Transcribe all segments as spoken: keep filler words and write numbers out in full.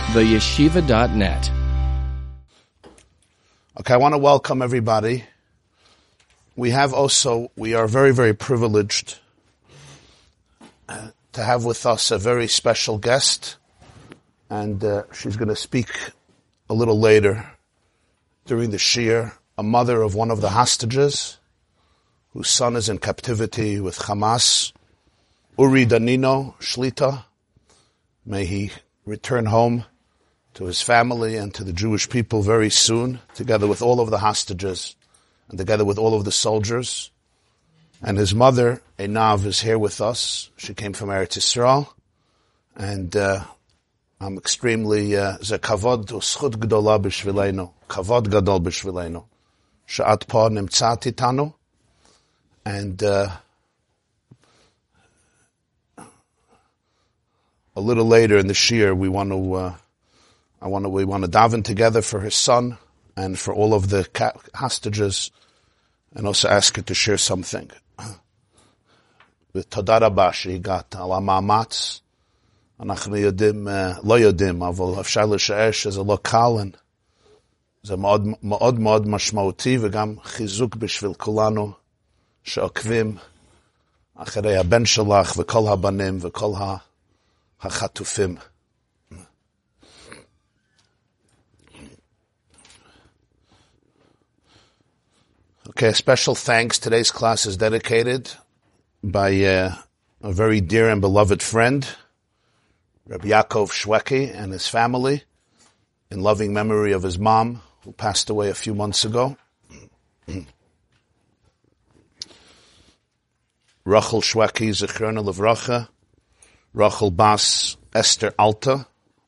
the yeshiva dot net. Okay, I want to welcome everybody. We have also, we are very, very privileged uh, to have with us a very special guest, and uh, she's going to speak a little later during the shiur, a mother of one of the hostages whose son is in captivity with Hamas, Uri Danino Shlita. May he return home to his family and to the Jewish people very soon, together with all of the hostages and together with all of the soldiers. And his mother, Einav, is here with us. She came from Eretz Yisrael. And uh, I'm extremely, ze kavod u'schut gdola b'shvilenu, kavod gadol b'shvilenu, she'at po nimtzat itanu. And uh, a little later in the shiur, we want to, uh, I want to, we want to daven together for his son and for all of the hostages, and also ask her to share something. With todah rabah שהגעת על המאמץ, אנחנו יודעים, לא יודעים, אבל אפשר לשער שזה לא קל, זה מאוד מאוד מאוד משמעותי, וגם חיזוק בשביל כולנו שעוקבים אחרי הבן שלך וכל הבנים וכל החטופים. Okay, special thanks. Today's class is dedicated by uh, a very dear and beloved friend, Rabbi Yaakov Shweki, and his family, in loving memory of his mom, who passed away a few months ago. Rachel Shweki, Zechrona Livracha, Rachel Bas Esther Alta.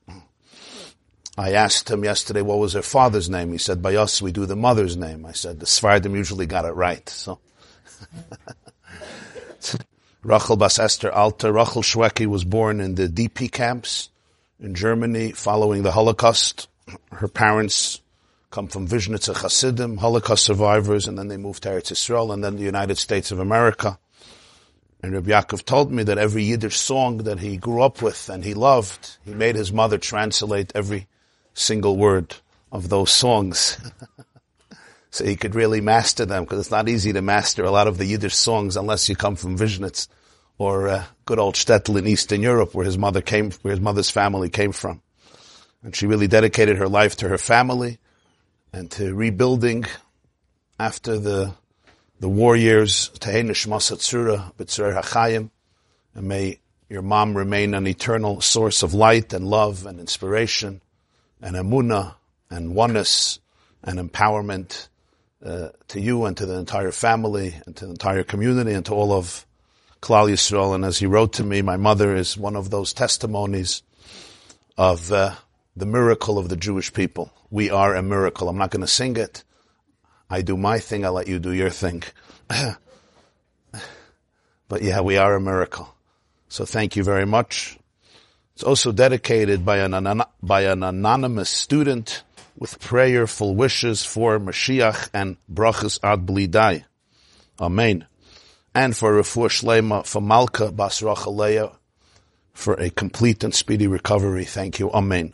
I asked him yesterday what was her father's name. He said, by us we do the mother's name. I said, the Sfardim usually got it right. So, Rachel Bas Esther Alta. Rachel Shweki was born in the D P camps in Germany following the Holocaust. Her parents come from Vizhnitzer Hasidim, Holocaust survivors, and then they moved to Eretz Yisrael and then the United States of America. And Rabbi Yaakov told me that every Yiddish song that he grew up with and he loved, he made his mother translate every single word of those songs. So he could really master them, because it's not easy to master a lot of the Yiddish songs unless you come from Vizhnitz or uh, good old Shtetl in Eastern Europe, where his mother came, where his mother's family came from. And she really dedicated her life to her family and to rebuilding after the the war years. Tehei nishmas hatzura b'tzurei hachayim, and may your mom remain an eternal source of light and love and inspiration and emunah and oneness and empowerment uh, to you and to the entire family and to the entire community and to all of Klal Yisrael. And as he wrote to me, my mother is one of those testimonies of uh, the miracle of the Jewish people. We are a miracle. I'm not going to sing it. I do my thing, I'll let you do your thing. But yeah, we are a miracle. So thank you very much. It's also dedicated by an, by an anonymous student with prayerful wishes for Mashiach and brachas ad bli dai. Amen. And for refuah shleima for Malka bas Rachel Leah, for a complete and speedy recovery. Thank you. Amen.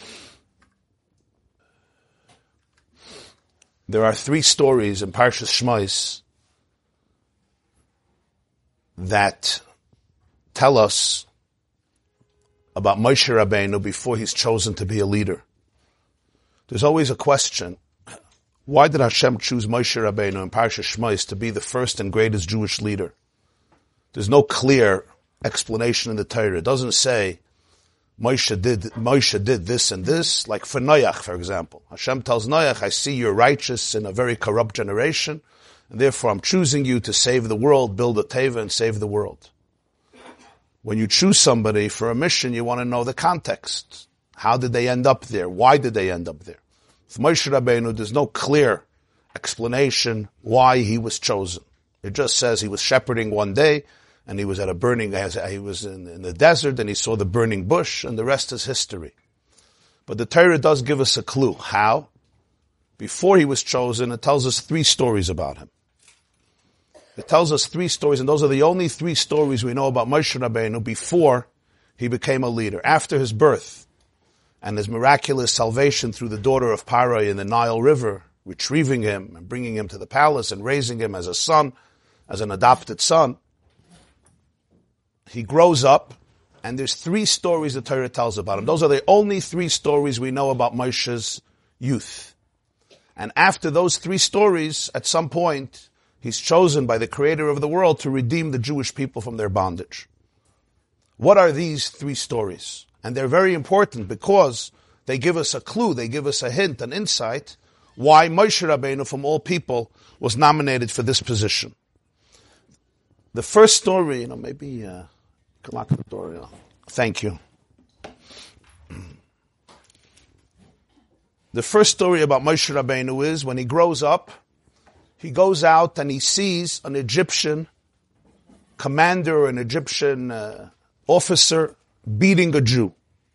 There are three stories in Parshas Shmos that tell us about Moshe Rabbeinu before he's chosen to be a leader. There's always a question, why did Hashem choose Moshe Rabbeinu in Parshas Shmos to be the first and greatest Jewish leader? There's no clear explanation in the Torah. It doesn't say Moshe did, Moshe did this and this, like for Noach, for example. Hashem tells Noach, I see you're righteous in a very corrupt generation, and therefore I'm choosing you to save the world, build a teva and save the world. When you choose somebody for a mission, you want to know the context. How did they end up there? Why did they end up there? With Moshe Rabbeinu, there's no clear explanation why he was chosen. It just says he was shepherding one day, and he was at a burning, he was in, in the desert, and he saw the burning bush, and the rest is history. But the Torah does give us a clue. How? Before he was chosen, it tells us three stories about him. It tells us three stories, and those are the only three stories we know about Moshe Rabbeinu before he became a leader. After his birth, and his miraculous salvation through the daughter of Parai in the Nile River, retrieving him and bringing him to the palace and raising him as a son, as an adopted son. He grows up, and there's three stories the Torah tells about him. Those are the only three stories we know about Moshe's youth. And after those three stories, at some point, he's chosen by the Creator of the world to redeem the Jewish people from their bondage. What are these three stories? And they're very important because they give us a clue, they give us a hint, an insight, why Moshe Rabbeinu, from all people, was nominated for this position. The first story, you know, maybe, uh, thank you. The first story about Moshe Rabbeinu is when he grows up, he goes out and he sees an Egyptian commander, an Egyptian uh, officer beating a Jew.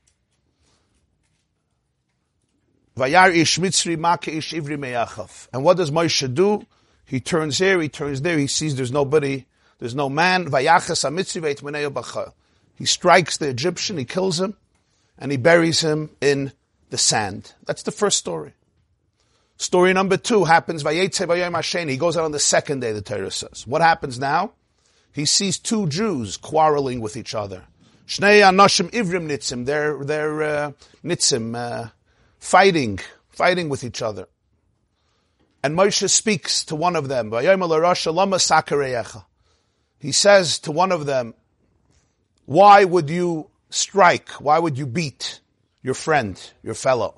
Vayar ish mitzri make ish ivri meyachav. And what does Moshe do? He turns here, he turns there, he sees there's nobody, there's no man. Vayachas ha-mitzri ve'itmenei b'cha. He strikes the Egyptian, he kills him, and he buries him in the sand. That's the first story. Story number two happens, Vayetze v'yom hasheni. He goes out on the second day, the Torah says. What happens now? He sees two Jews quarreling with each other. Shnei anoshim ivrim nitzim. They're, they're, uh, nitzim, uh, fighting, fighting with each other. And Moshe speaks to one of them. He says to one of them, why would you strike? Why would you beat your friend, your fellow?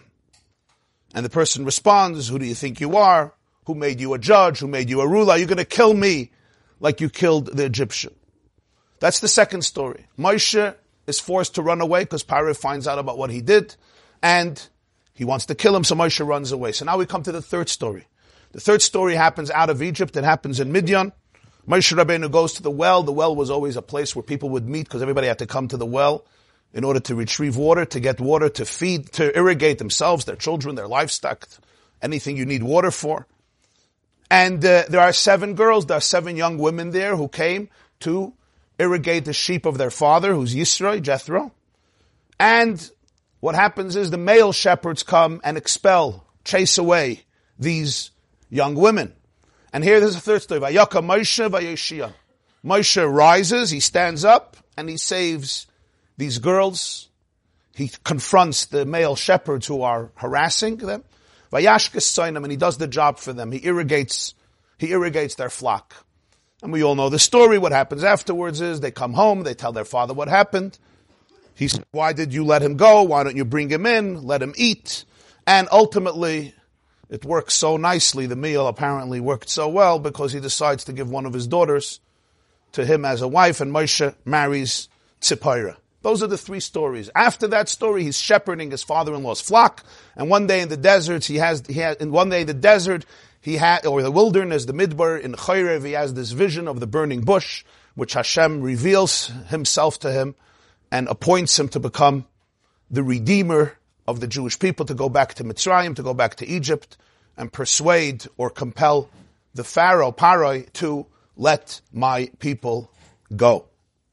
And the person responds, who do you think you are? Who made you a judge? Who made you a ruler? You're going to kill me like you killed the Egyptian. That's the second story. Moshe is forced to run away because Paro finds out about what he did, and he wants to kill him, so Moshe runs away. So now we come to the third story. The third story happens out of Egypt. It happens in Midian. Moshe Rabbeinu goes to the well. The well was always a place where people would meet because everybody had to come to the well in order to retrieve water, to get water, to feed, to irrigate themselves, their children, their livestock, anything you need water for. And uh, there are seven girls, there are seven young women there who came to irrigate the sheep of their father, who's Yisro, Jethro. And what happens is the male shepherds come and expel, chase away these young women. And here there's a third story. Vayaka Moshe Vayoshia. Moshe rises, he stands up, and he saves these girls. He confronts the male shepherds who are harassing them. Vayashkes Tzonim, and he does the job for them. He irrigates, he irrigates their flock. And we all know the story. What happens afterwards is they come home, they tell their father what happened. He said, why did you let him go? Why don't you bring him in? Let him eat. And ultimately, it works so nicely. The meal apparently worked so well because he decides to give one of his daughters to him as a wife, and Moshe marries Tzipora. Those are the three stories. After that story, he's shepherding his father-in-law's flock, and one day in the desert, he has, he has, in one day in the desert, he had, or the wilderness, the Midbar, in Chayrev, he has this vision of the burning bush, which Hashem reveals himself to him and appoints him to become the redeemer of the Jewish people, to go back to Mitzrayim, to go back to Egypt, and persuade or compel the Pharaoh, Paroi, to let my people go.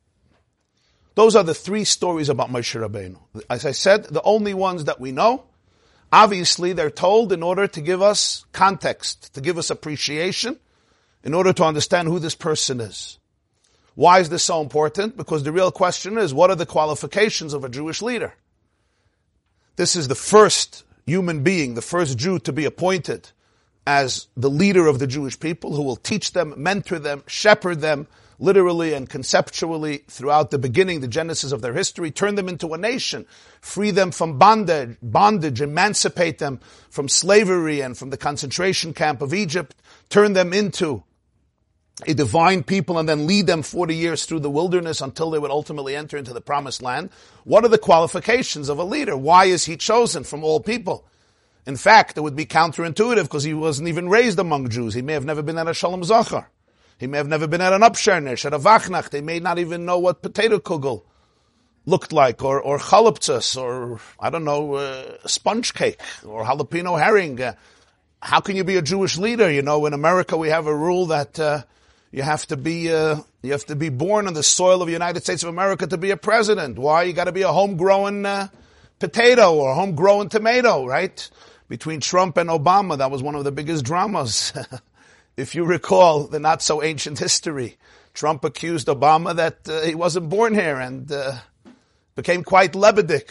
Those are the three stories about Moshe Rabbeinu. As I said, the only ones that we know. Obviously, they're told in order to give us context, to give us appreciation, in order to understand who this person is. Why is this so important? Because the real question is, what are the qualifications of a Jewish leader? This is the first human being, the first Jew to be appointed as the leader of the Jewish people, who will teach them, mentor them, shepherd them, literally and conceptually throughout the beginning, the genesis of their history, turn them into a nation, free them from bondage, bondage, emancipate them from slavery and from the concentration camp of Egypt, turn them into a divine people, and then lead them forty years through the wilderness until they would ultimately enter into the promised land. What are the qualifications of a leader? Why is he chosen from all people? In fact, it would be counterintuitive because he wasn't even raised among Jews. He may have never been at a Shalom Zachar. He may have never been at an Upshernish, at a Vachnach. They may not even know what potato kugel looked like, or, or chaluptzas, or, I don't know, uh, sponge cake, or jalapeno herring. Uh, how can you be a Jewish leader? You know, in America we have a rule that, uh, You have to be, uh, you have to be born on the soil of the United States of America to be a president. Why? You got to be a homegrown uh, potato or homegrown tomato, right? Between Trump and Obama, that was one of the biggest dramas. If you recall the not so ancient history, Trump accused Obama that uh, he wasn't born here and uh, became quite Lebedic.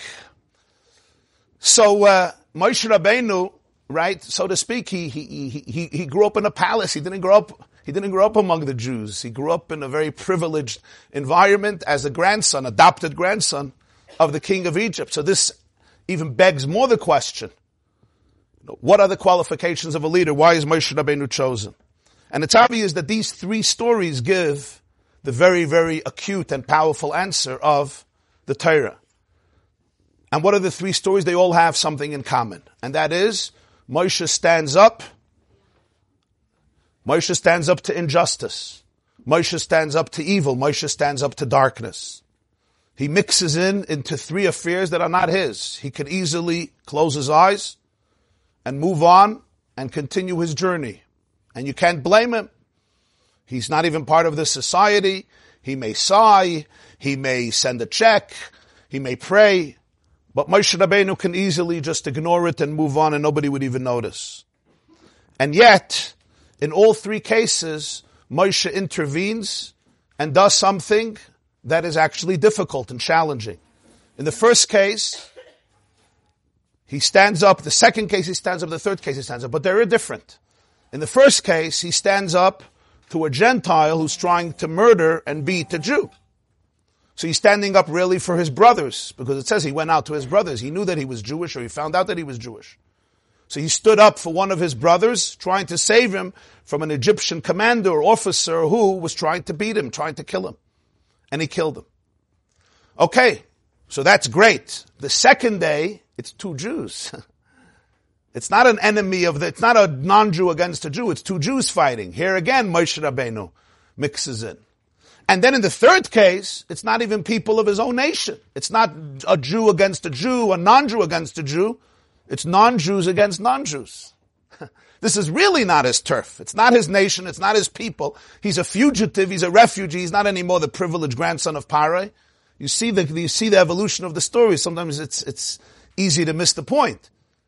So uh, Moshe Rabbeinu, right, so to speak, he, he he he grew up in a palace. He didn't grow up. He didn't grow up among the Jews. He grew up in a very privileged environment as a grandson, adopted grandson of the king of Egypt. So this even begs more the question: what are the qualifications of a leader? Why is Moshe Rabbeinu chosen? And it's obvious that these three stories give the very, very acute and powerful answer of the Torah. And what are the three stories? They all have something in common. And that is, Moshe stands up. Moshe stands up to injustice. Moshe stands up to evil. Moshe stands up to darkness. He mixes in into three affairs that are not his. He could easily close his eyes and move on and continue his journey. And you can't blame him. He's not even part of this society. He may sigh. He may send a check. He may pray. But Moshe Rabbeinu can easily just ignore it and move on and nobody would even notice. And yet, in all three cases, Moshe intervenes and does something that is actually difficult and challenging. In the first case, he stands up. The second case, he stands up. The third case, he stands up. But they're different. In the first case, he stands up to a Gentile who's trying to murder and beat a Jew. So he's standing up really for his brothers, because it says he went out to his brothers. He knew that he was Jewish, or he found out that he was Jewish. So he stood up for one of his brothers, trying to save him from an Egyptian commander or officer who was trying to beat him, trying to kill him. And he killed him. Okay, so that's great. The second day, it's two Jews. It's not an enemy of the, it's not a non-Jew against a Jew, it's two Jews fighting. Here again, Moshe Rabbeinu mixes in. And then in the third case, it's not even people of his own nation. It's not a Jew against a Jew, a non-Jew against a Jew. It's non-Jews against non-Jews. This is really not his turf. It's not his nation, it's not his people. He's a fugitive, he's a refugee, he's not anymore the privileged grandson of Parai. You see the, you see the evolution of the story. Sometimes it's, it's easy to miss the point.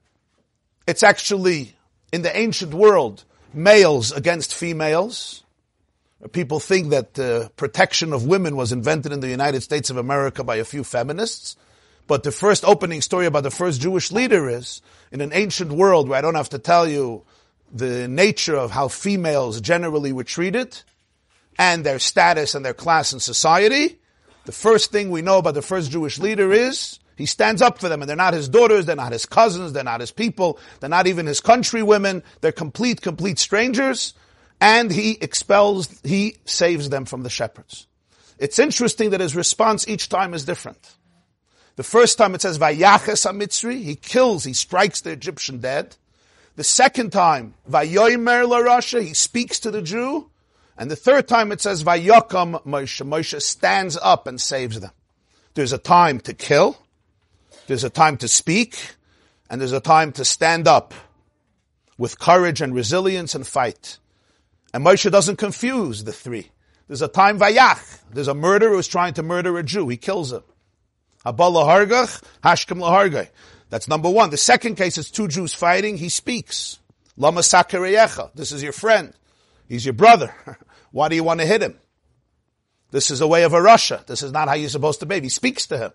It's actually, in the ancient world, males against females. People think that the protection of women was invented in the United States of America by a few feminists. But the first opening story about the first Jewish leader is, in an ancient world where I don't have to tell you the nature of how females generally were treated, and their status and their class in society, the first thing we know about the first Jewish leader is, he stands up for them, and they're not his daughters, they're not his cousins, they're not his people, they're not even his countrywomen, they're complete, complete strangers, and he expels, he saves them from the shepherds. It's interesting that his response each time is different. The first time it says, Vayaches HaMitzri, he kills, he strikes the Egyptian dead. The second time, Vayomer LaRasha, he speaks to the Jew. And the third time it says, Vayokam Moshe, Moshe stands up and saves them. There's a time to kill, there's a time to speak, and there's a time to stand up with courage and resilience and fight. And Moshe doesn't confuse the three. There's a time Vayach. There's a murderer who's trying to murder a Jew. He kills him. Haba lahargach, hashkem lahargai. That's number one. The second case is two Jews fighting. He speaks. Lama sakereyecha. This is your friend. He's your brother. Why do you want to hit him? This is a way of a Russia. This is not how you're supposed to behave. He speaks to him.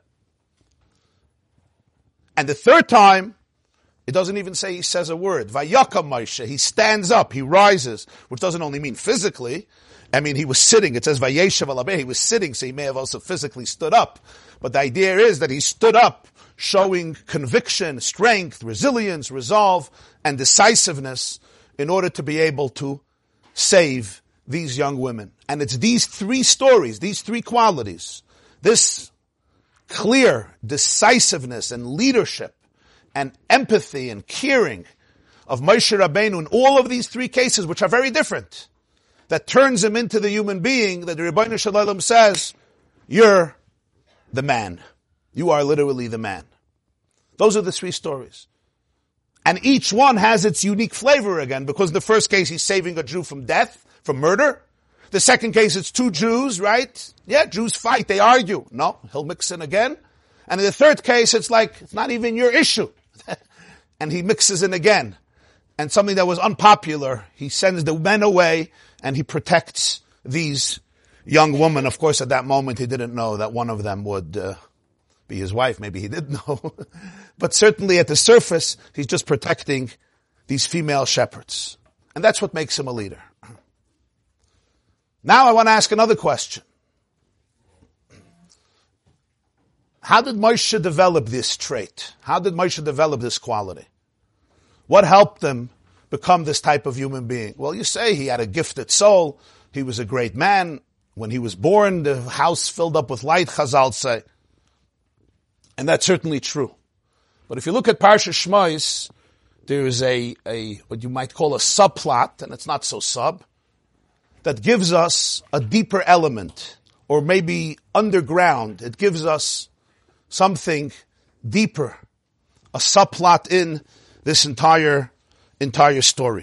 And the third time, it doesn't even say he says a word. Vayakam Moshe. He stands up. He rises, which doesn't only mean physically. I mean, he was sitting. It says Vayeshev alabeh. He was sitting, so he may have also physically stood up. But the idea is that he stood up, showing conviction, strength, resilience, resolve, and decisiveness in order to be able to save these young women. And it's these three stories, these three qualities, this clear decisiveness and leadership and empathy and caring of Moshe Rabbeinu in all of these three cases, which are very different, that turns him into the human being that the Rebbeinu Shalom says, you're the man. You are literally the man. Those are the three stories. And each one has its unique flavor again, because in the first case he's saving a Jew from death, from murder. The second case it's two Jews, right? Yeah, Jews fight, they argue. No, he'll mix in again. And in the third case, it's like, it's not even your issue. And he mixes in again. And something that was unpopular, he sends the men away and he protects these young women. Of course, at that moment, he didn't know that one of them would uh, be his wife. Maybe he did know. But certainly at the surface, he's just protecting these female shepherds. And that's what makes him a leader. Now I want to ask another question. How did Moshe develop this trait? How did Moshe develop this quality? What helped him become this type of human being? Well, you say he had a gifted soul. He was a great man. When he was born, the house filled up with light, Chazal say. And that's certainly true. But if you look at Parsha Shmos, there is a, a, what you might call a subplot, and it's not so sub, that gives us a deeper element, or maybe underground. It gives us something deeper, a subplot in this entire, entire story.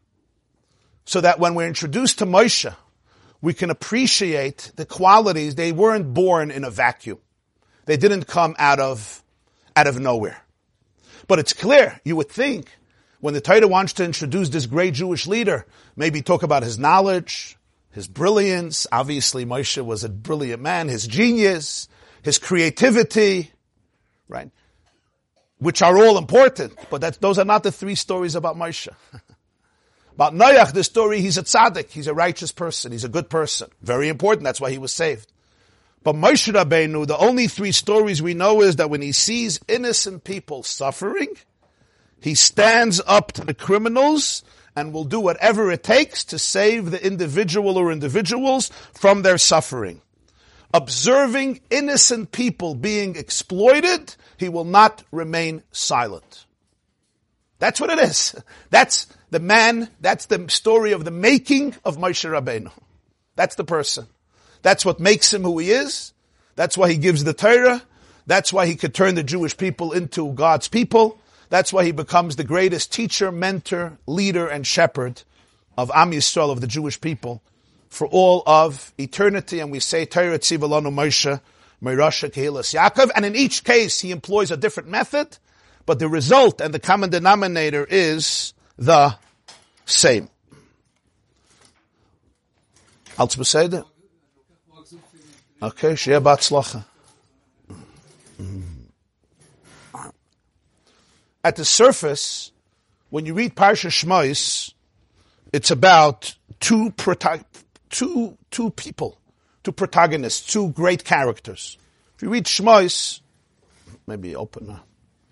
So that when we're introduced to Moshe, we can appreciate the qualities. They weren't born in a vacuum. They didn't come out of, out of nowhere. But it's clear, you would think, when the Torah wants to introduce this great Jewish leader, maybe talk about his knowledge, his brilliance. Obviously, Moshe was a brilliant man, his genius, his creativity, right? Which are all important, but that, those are not the three stories about Moshe. About Noach, the story, he's a tzaddik, he's a righteous person, he's a good person. Very important, that's why he was saved. But Moshe Rabbeinu, the only three stories we know is that when he sees innocent people suffering, he stands up to the criminals and will do whatever it takes to save the individual or individuals from their suffering. Observing innocent people being exploited, he will not remain silent. That's what it is. That's the man, that's the story of the making of Moshe Rabbeinu. That's the person. That's what makes him who he is. That's why he gives the Torah. That's why he could turn the Jewish people into God's people. That's why he becomes the greatest teacher, mentor, leader, and shepherd of Am Yisrael, of the Jewish people, for all of eternity. And we say, Torah tziva lanu Moshe, Meirasha Kehilas Yaakov. And in each case, he employs a different method, but the result and the common denominator is the same. Alts beseder? Okay, sheyeh b'atzlacha. At the surface, when you read Parsha Shmos, it's about two, prota- two, two people, two protagonists, two great characters. If you read Shmos, maybe open now.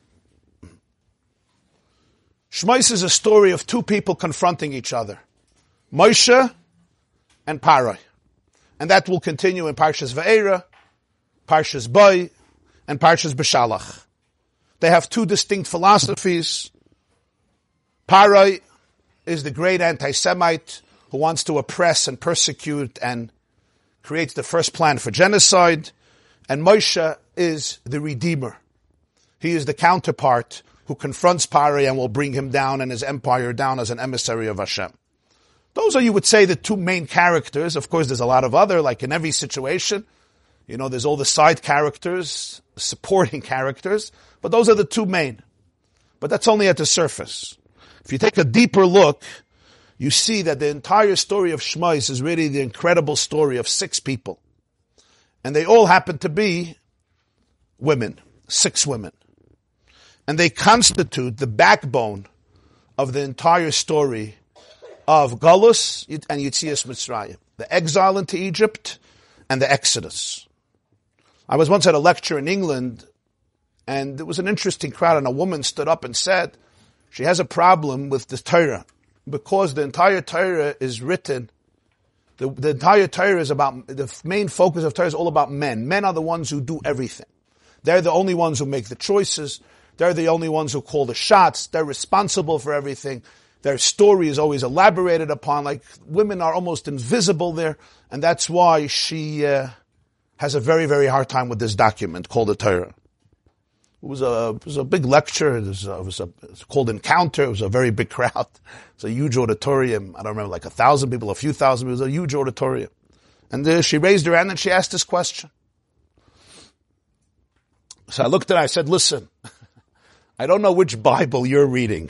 Shmos is a story of two people confronting each other. Moshe and Parai. And that will continue in Parshas Va'era, Parshas Bo, and Parshas B'Shalach. They have two distinct philosophies. Parai is the great anti-Semite who wants to oppress and persecute and creates the first plan for genocide. And Moshe is the redeemer. He is the counterpart who confronts Parai and will bring him down and his empire down as an emissary of Hashem. Those are, you would say, the two main characters. Of course, there's a lot of other, like in every situation. You know, there's all the side characters, supporting characters, but those are the two main. But that's only at the surface. If you take a deeper look, you see that the entire story of Shmos is really the incredible story of six people. And they all happen to be women, six women. And they constitute the backbone of the entire story of Galus and Yetzias Mitzrayim, the exile into Egypt and the Exodus. I was once at a lecture in England, and there was an interesting crowd, and a woman stood up and said she has a problem with the Torah because the entire Torah is written, the, the entire Torah is about, the main focus of Torah is all about men. Men are the ones who do everything. They're the only ones who make the choices. They're the only ones who call the shots. They're responsible for everything. Their story is always elaborated upon, like women are almost invisible there, and that's why she uh, has a very, very hard time with this document called the Torah. It was a, it was a big lecture. It was, a, it was, a, it was called Encounter. It was a very big crowd. It was a huge auditorium. I don't remember, like a thousand people, a few thousand. It was a huge auditorium. And uh, she raised her hand and she asked this question. So I looked at her, I said, listen, I don't know which Bible you're reading.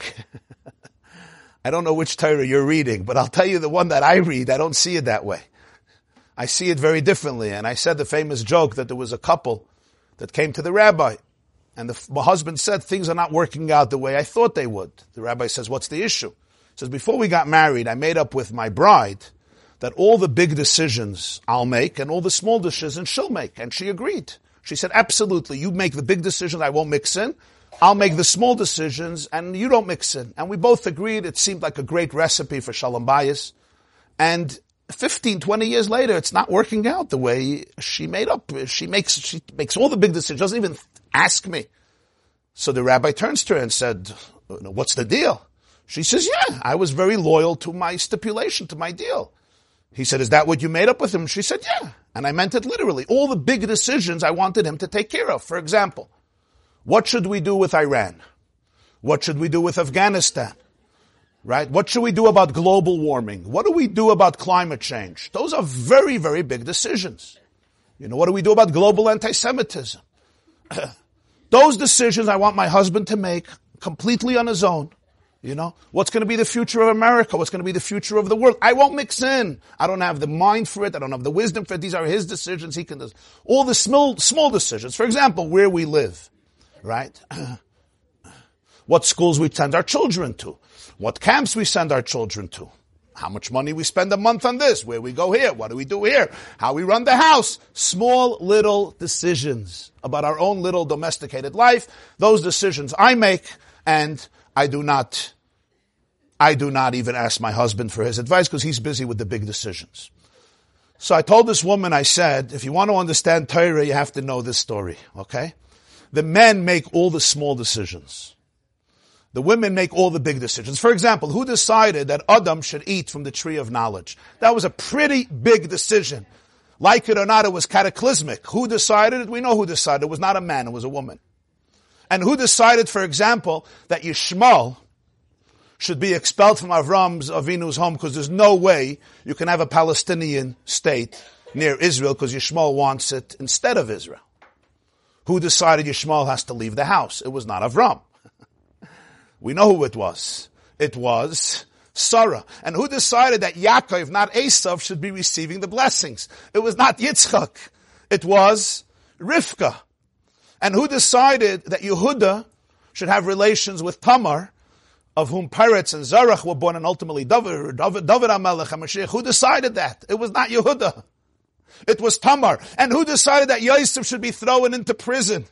I don't know which Torah you're reading, but I'll tell you the one that I read, I don't see it that way. I see it very differently. And I said the famous joke that there was a couple that came to the rabbi, and the, my husband said, things are not working out the way I thought they would. The rabbi says, what's the issue? He says, before we got married, I made up with my bride that all the big decisions I'll make and all the small decisions she'll make. And she agreed. She said, absolutely, you make the big decisions, I won't mix in. I'll make the small decisions and you don't mix in. And we both agreed. It seemed like a great recipe for Shalom Bayis. And fifteen, twenty years later, it's not working out the way she made up. She makes, she makes all the big decisions, doesn't even ask me. So the rabbi turns to her and said, what's the deal? She says, yeah, I was very loyal to my stipulation, to my deal. He said, is that what you made up with him? She said, yeah. And I meant it literally. All the big decisions I wanted him to take care of. For example, what should we do with Iran? What should we do with Afghanistan? Right? What should we do about global warming? What do we do about climate change? Those are very, very big decisions. You know, what do we do about global anti-Semitism? Those decisions I want my husband to make completely on his own. You know, what's going to be the future of America? What's going to be the future of the world? I won't mix in. I don't have the mind for it. I don't have the wisdom for it. These are his decisions. He can do all the small, small decisions. For example, where we live, right? What schools we send our children to. What camps we send our children to. How much money we spend a month on this. Where we go here. What do we do here? How we run the house. Small little decisions about our own little domesticated life. Those decisions I make, and I do not, I do not even ask my husband for his advice because he's busy with the big decisions. So I told this woman, I said, if you want to understand Torah, you have to know this story, okay? The men make all the small decisions. The women make all the big decisions. For example, who decided that Adam should eat from the tree of knowledge? That was a pretty big decision. Like it or not, it was cataclysmic. Who decided it? We know who decided. It was not a man, it was a woman. And who decided, for example, that Yishmael should be expelled from Avram's Avinu's home because there's no way you can have a Palestinian state near Israel because Yishmael wants it instead of Israel? Who decided Yishmael has to leave the house? It was not Avram. We know who it was. It was Sarah. And who decided that Yaakov, not Esav, should be receiving the blessings? It was not Yitzchak. It was Rivka. And who decided that Yehuda should have relations with Tamar, of whom Peretz and Zarach were born, and ultimately David, David, David HaMelech and Mashiach? Who decided that? It was not Yehuda. It was Tamar. And who decided that Yosef should be thrown into prison?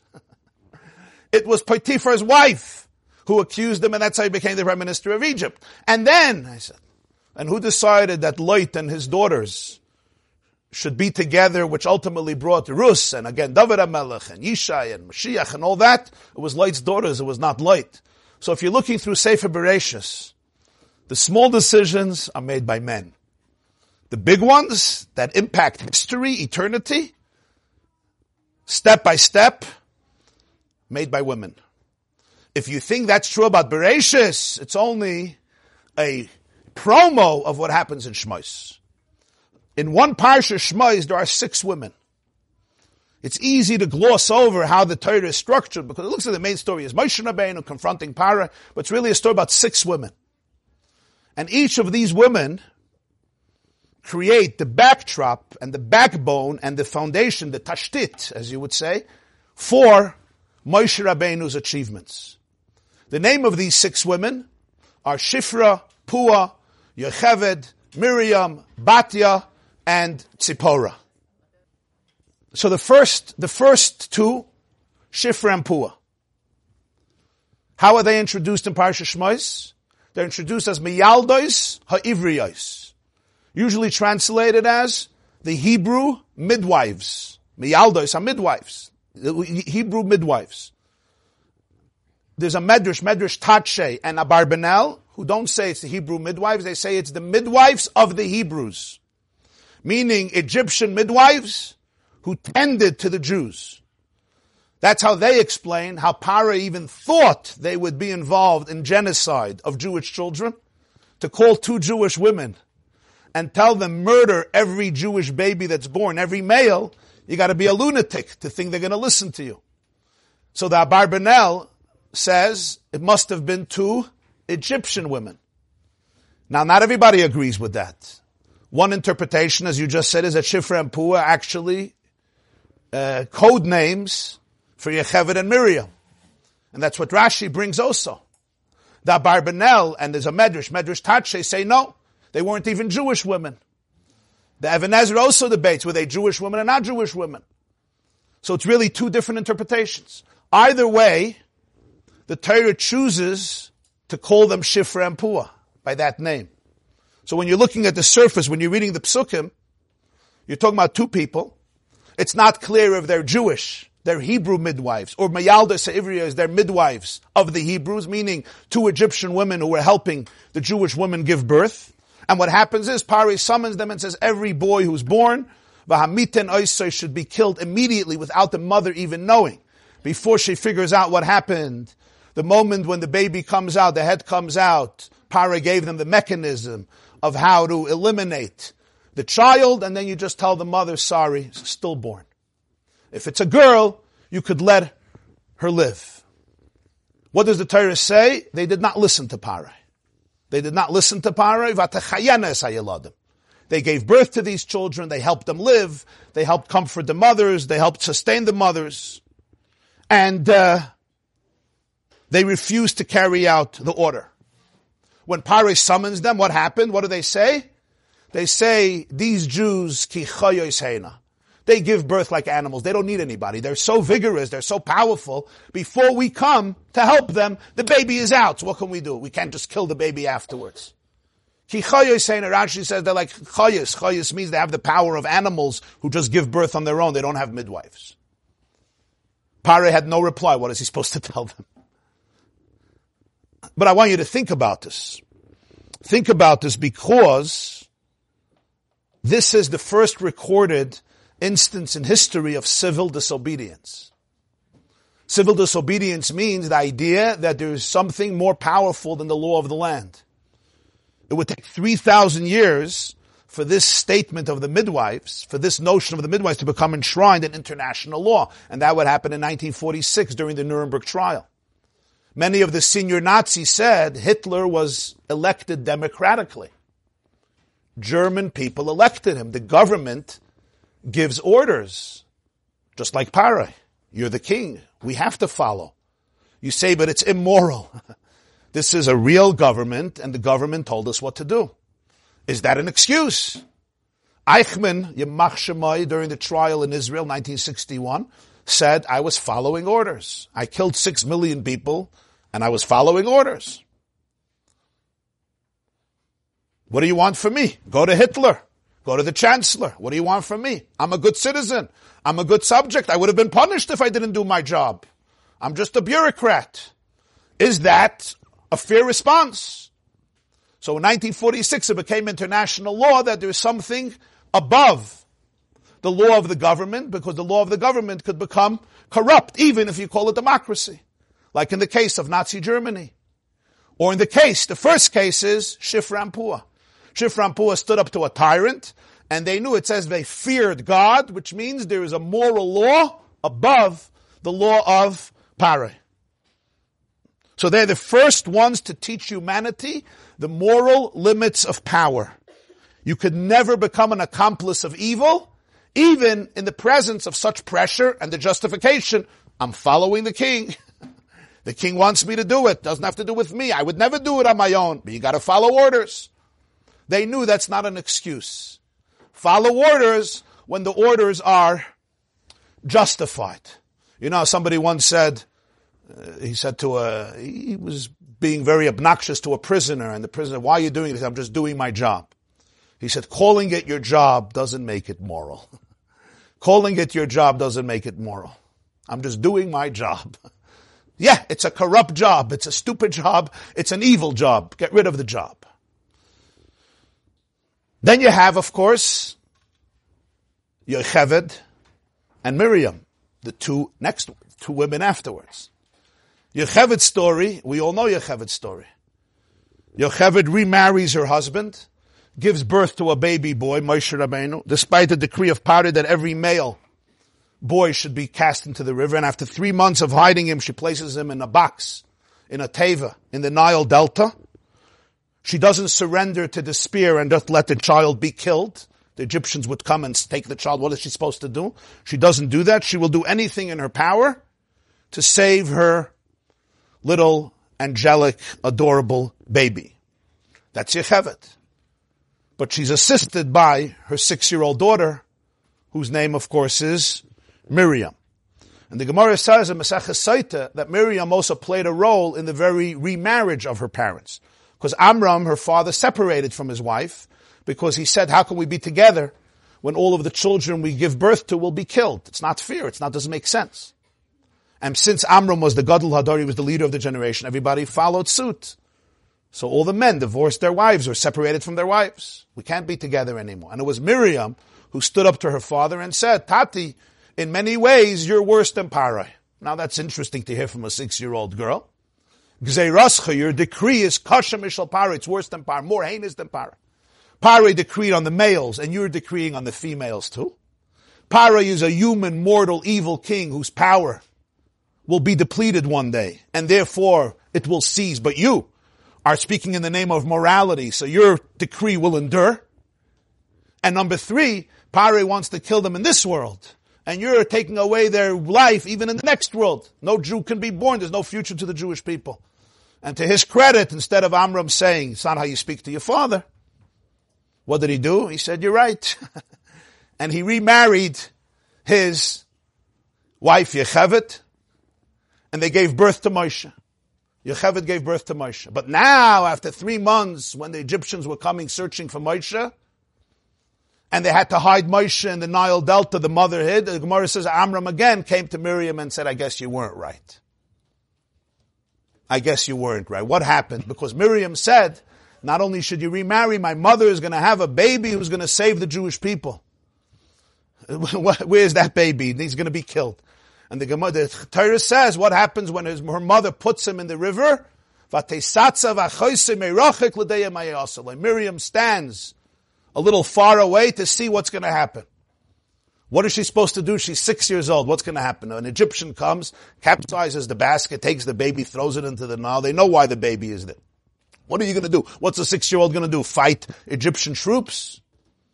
It was Potiphar's wife who accused him, and that's how he became the prime minister of Egypt. And then, I said, and who decided that Lot and his daughters should be together, which ultimately brought Rus, and again, David HaMelech, and Yishai, and Mashiach, and all that? It was Lot's daughters, it was not Lot. So if you're looking through Sefer Bereshis, the small decisions are made by men. The big ones that impact history, eternity, step by step, made by women. If you think that's true about Bereshis, it's only a promo of what happens in Shmos. In one parsha Shmos, there are six women. It's easy to gloss over how the Torah is structured because it looks like the main story is Moshe Rabbeinu confronting Parah, but it's really a story about six women. And each of these women create the backdrop and the backbone and the foundation, the tashtit, as you would say, for Moshe Rabbeinu's achievements. The name of these six women are Shifra, Pua, Yocheved, Miriam, Batya, and Tzipora. So the first, the first two, Shifra and Pua. How are they introduced in Parashat Shmos? They're introduced as Miyaldos Ha'Ivriyos, usually translated as the Hebrew midwives. Miyaldos are midwives, the Hebrew midwives. There's a Medrash, Medrash Tatshe and Abarbanel, who don't say it's the Hebrew midwives, they say it's the midwives of the Hebrews. Meaning Egyptian midwives who tended to the Jews. That's how they explain how Parah even thought they would be involved in genocide of Jewish children, to call two Jewish women and tell them murder every Jewish baby that's born, every male. You got to be a lunatic to think they're going to listen to you. So the Abarbanel says it must have been two Egyptian women. Now, not everybody agrees with that. One interpretation, as you just said, is that Shifra and Puah are actually uh, code names for Yocheved and Miriam. And that's what Rashi brings also. The Abarbanel, and there's a Medrash, Medrash Tatshe, say no, they weren't even Jewish women. The Even Ezra also debates, were they Jewish women or not Jewish women? So it's really two different interpretations. Either way, the Torah chooses to call them Shifra and Puah by that name. So when you're looking at the surface, when you're reading the Psukim, you're talking about two people. It's not clear if they're Jewish, they're Hebrew midwives, or Mayalda Se'ivriya is their midwives of the Hebrews, meaning two Egyptian women who were helping the Jewish women give birth. And what happens is, Pari summons them and says, every boy who's born, Vahamiten Oisai, should be killed immediately without the mother even knowing, before she figures out what happened. The moment when the baby comes out, the head comes out, Pari gave them the mechanism of how to eliminate the child, and then you just tell the mother, sorry, stillborn. If it's a girl, you could let her live. What does the Torah say? They did not listen to Pari. They did not listen to Pari. They gave birth to these children. They helped them live. They helped comfort the mothers. They helped sustain the mothers. And uh, they refused to carry out the order. When Pari summons them, what happened? What do they say? They say, these Jews, ki chayois heina. They give birth like animals. They don't need anybody. They're so vigorous. They're so powerful. Before we come to help them, the baby is out. So what can we do? We can't just kill the baby afterwards. Ki chayois heina, Rashi says they're like chayos. Chayos means they have the power of animals who just give birth on their own. They don't have midwives. Pari had no reply. What is he supposed to tell them? But I want you to think about this. Think about this because this is the first recorded instance in history of civil disobedience. Civil disobedience means the idea that there is something more powerful than the law of the land. It would take three thousand years for this statement of the midwives, for this notion of the midwives to become enshrined in international law. And that would happen in nineteen forty-six during the Nuremberg trial. Many of the senior Nazis said Hitler was elected democratically. German people elected him. The government gives orders, just like Pari. You're the king. We have to follow. You say, but it's immoral. This is a real government, and the government told us what to do. Is that an excuse? Eichmann, Yemach Shemai, during the trial in Israel, nineteen sixty-one, said, I was following orders. I killed six million people, and I was following orders. What do you want from me? Go to Hitler. Go to the chancellor. What do you want from me? I'm a good citizen. I'm a good subject. I would have been punished if I didn't do my job. I'm just a bureaucrat. Is that a fair response? So in nineteen forty-six, it became international law that there is something above the law of the government, because the law of the government could become corrupt, even if you call it democracy. Like in the case of Nazi Germany. Or in the case, the first case is Shifra and Puah. Shifra and Puah stood up to a tyrant, and they knew, it says they feared God, which means there is a moral law above the law of Pari. So they're the first ones to teach humanity the moral limits of power. You could never become an accomplice of evil, even in the presence of such pressure and the justification, I'm following the king. The king wants me to do it. Doesn't have to do with me. I would never do it on my own, but you got to follow orders. They knew that's not an excuse. Follow orders when the orders are justified. You know, somebody once said, uh, he said to a, he was being very obnoxious to a prisoner, and the prisoner, why are you doing this? I'm just doing my job. He said, calling it your job doesn't make it moral. Calling it your job doesn't make it moral. I'm just doing my job. Yeah, it's a corrupt job. It's a stupid job. It's an evil job. Get rid of the job. Then you have, of course, Yocheved and Miriam, the two next, two women afterwards. Yocheved's story, we all know Yocheved's story. Yocheved remarries her husband, gives birth to a baby boy, Moshe Rabbeinu, despite the decree of Pari that every male boy should be cast into the river. And after three months of hiding him, she places him in a box, in a teva, in the Nile Delta. She doesn't surrender to despair and just let the child be killed. The Egyptians would come and take the child. What is she supposed to do? She doesn't do that. She will do anything in her power to save her little, angelic, adorable baby. That's Yocheved. But she's assisted by her six-year-old daughter, whose name, of course, is Miriam. And the Gemara says in Maseches Saita that Miriam also played a role in the very remarriage of her parents. Because Amram, her father, separated from his wife because he said, how can we be together when all of the children we give birth to will be killed? It's not fair. It's not, doesn't make sense. And since Amram was the Gadol Hador, he was the leader of the generation, everybody followed suit. So all the men divorced their wives or separated from their wives. We can't be together anymore. And it was Miriam who stood up to her father and said, Tati, in many ways, you're worse than Parai. Now that's interesting to hear from a six-year-old girl. Gzeirascha, your decree is kasha mishal Parai. It's worse than Parai, more heinous than Parai. Parai decreed on the males, and you're decreeing on the females too. Parai is a human, mortal, evil king whose power will be depleted one day, and therefore it will cease. But you are speaking in the name of morality, so your decree will endure. And number three, Parai wants to kill them in this world, and you're taking away their life even in the next world. No Jew can be born. There's no future to the Jewish people. And to his credit, instead of Amram saying, it's not how you speak to your father, what did he do? He said, you're right. And he remarried his wife, Yocheved, and they gave birth to Moshe. Yocheved gave birth to Moshe. But now, after three months, when the Egyptians were coming searching for Moshe, and they had to hide Moshe in the Nile Delta, the mother hid, the Gemara says Amram again came to Miriam and said, I guess you weren't right. I guess you weren't right. What happened? Because Miriam said, not only should you remarry, my mother is going to have a baby who's going to save the Jewish people. Where's that baby? He's going to be killed. And the Gemara, the Torah says, what happens when his, her mother puts him in the river? Miriam stands a little far away to see what's going to happen. What is she supposed to do? She's six years old. What's going to happen? An Egyptian comes, capsizes the basket, takes the baby, throws it into the Nile. They know why the baby is there. What are you going to do? What's a six-year-old going to do? Fight Egyptian troops?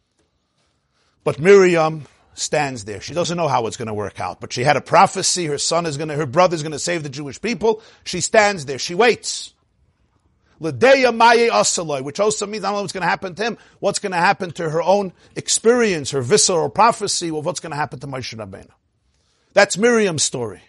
But Miriam stands there. She doesn't know how it's going to work out. But she had a prophecy. Her son is going to, her brother is going to save the Jewish people. She stands there. She waits. L'deya maye asaloi, which also means I don't know what's going to happen to him. What's going to happen to her own experience, her visceral prophecy of what's going to happen to Moshe Rabbeinu. That's Miriam's story.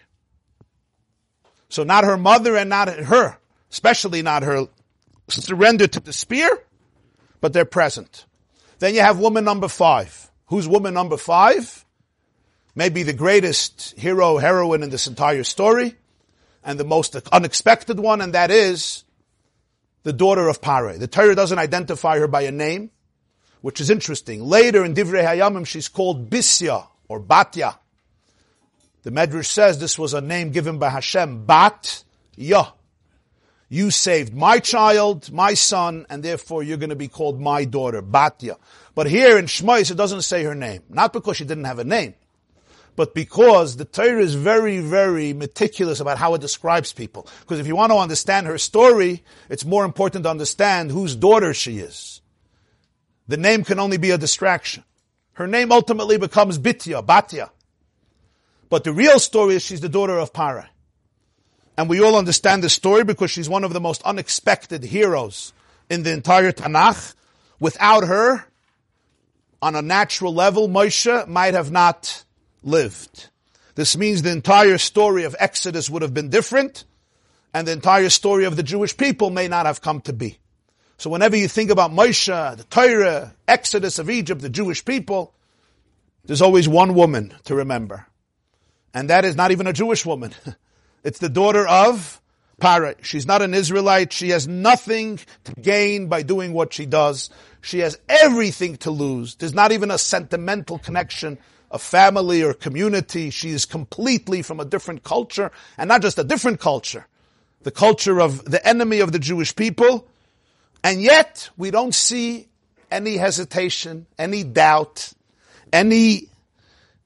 So not her mother and not her, especially not her surrender to the spear, but they're present. Then you have woman number five. Who's woman number five? Maybe the greatest hero, heroine in this entire story, and the most unexpected one, and that is the daughter of Parai. The Torah doesn't identify her by a name, which is interesting. Later in Divrei Hayamim, she's called Bisya, or Batya. The Medrash says this was a name given by Hashem, Bat Ya. You saved my child, my son, and therefore you're going to be called my daughter, Batya. But here in Shmos, it doesn't say her name. Not because she didn't have a name, but because the Torah is very, very meticulous about how it describes people. Because if you want to understand her story, it's more important to understand whose daughter she is. The name can only be a distraction. Her name ultimately becomes Bitya, Batya. But the real story is she's the daughter of Parai. And we all understand the story because she's one of the most unexpected heroes in the entire Tanakh. Without her, on a natural level, Moshe might have not lived. This means the entire story of Exodus would have been different, and the entire story of the Jewish people may not have come to be. So whenever you think about Moshe, the Torah, Exodus of Egypt, the Jewish people, there's always one woman to remember. And that is not even a Jewish woman. It's the daughter of Parai. She's not an Israelite. She has nothing to gain by doing what she does. She has everything to lose. There's not even a sentimental connection, a family or community. She is completely from a different culture, and not just a different culture, the culture of the enemy of the Jewish people. And yet, we don't see any hesitation, any doubt, any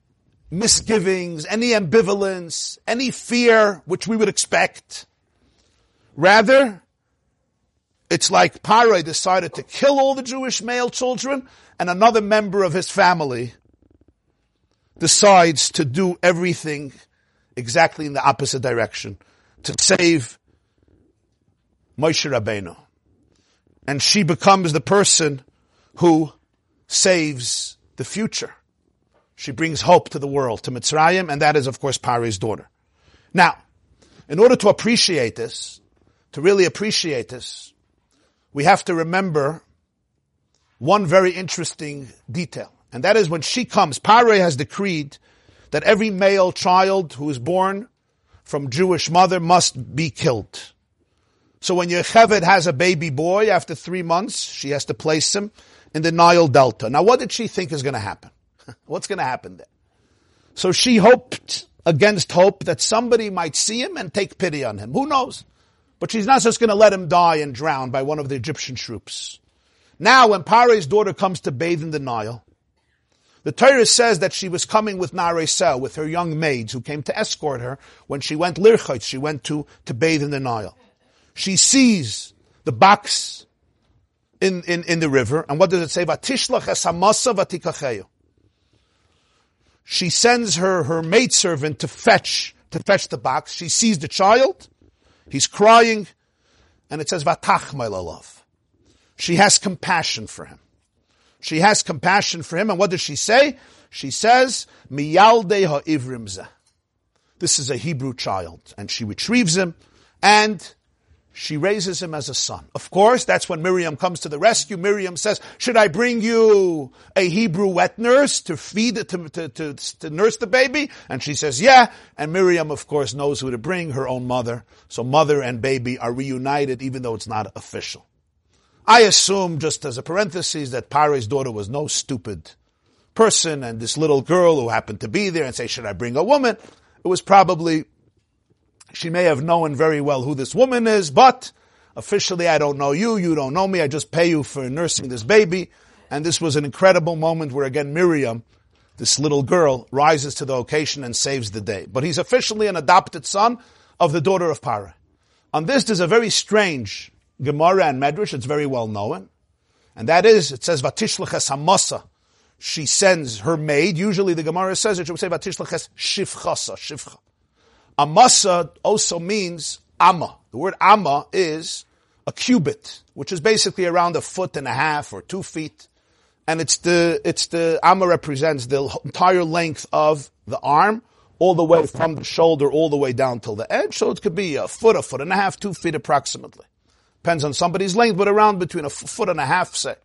misgivings, any ambivalence, any fear, which we would expect. Rather, it's like Parai decided to kill all the Jewish male children, and another member of his family decides to do everything exactly in the opposite direction, to save Moshe Rabbeinu. And she becomes the person who saves the future. She brings hope to the world, to Mitzrayim, and that is, of course, Parai's daughter. Now, in order to appreciate this, to really appreciate this, we have to remember one very interesting detail. And that is when she comes, Parai has decreed that every male child who is born from Jewish mother must be killed. So when Yocheved has a baby boy, after three months, she has to place him in the Nile Delta. Now what did she think is going to happen? What's going to happen there? So she hoped against hope that somebody might see him and take pity on him. Who knows? But she's not just going to let him die and drown by one of the Egyptian troops. Now when Parai's daughter comes to bathe in the Nile, the Torah says that she was coming with Narei Sel, with her young maids who came to escort her when she went Lirchot, she went to, to bathe in the Nile. She sees the box in, in, in the river, and what does it say? Vatishlach es hamasa vatikacheyu. She sends her, her maidservant to fetch, to fetch the box. She sees the child. He's crying. And it says, Vatachmel alav. She has compassion for him. She has compassion for him. And what does she say? She says, Miyaldei ha'ivrim zeh. This is a Hebrew child. And she retrieves him. And she raises him as a son. Of course, that's when Miriam comes to the rescue. Miriam says, should I bring you a Hebrew wet nurse to feed it, to, to, to, to nurse the baby? And she says, yeah. And Miriam, of course, knows who to bring, her own mother. So mother and baby are reunited, even though it's not official. I assume, just as a parenthesis, that Parai's daughter was no stupid person, and this little girl who happened to be there and say, should I bring a woman? It was probably, she may have known very well who this woman is, but officially I don't know you, you don't know me, I just pay you for nursing this baby. And this was an incredible moment where again Miriam, this little girl, rises to the occasion and saves the day. But he's officially an adopted son of the daughter of Parai. On this there's a very strange Gemara and Medrash, it's very well known. And that is, it says, Vatishlach es hamasa. She sends her maid, usually the Gemara says it, she would say Vatishlach es shivchasa, shivcha. Amasa also means amma. The word amma is a cubit, which is basically around a foot and a half or two feet. And it's the, it's the, amma represents the entire length of the arm, all the way from the shoulder, all the way down till the edge. So it could be a foot, a foot and a half, two feet approximately. Depends on somebody's length, but around between a foot and a half, say.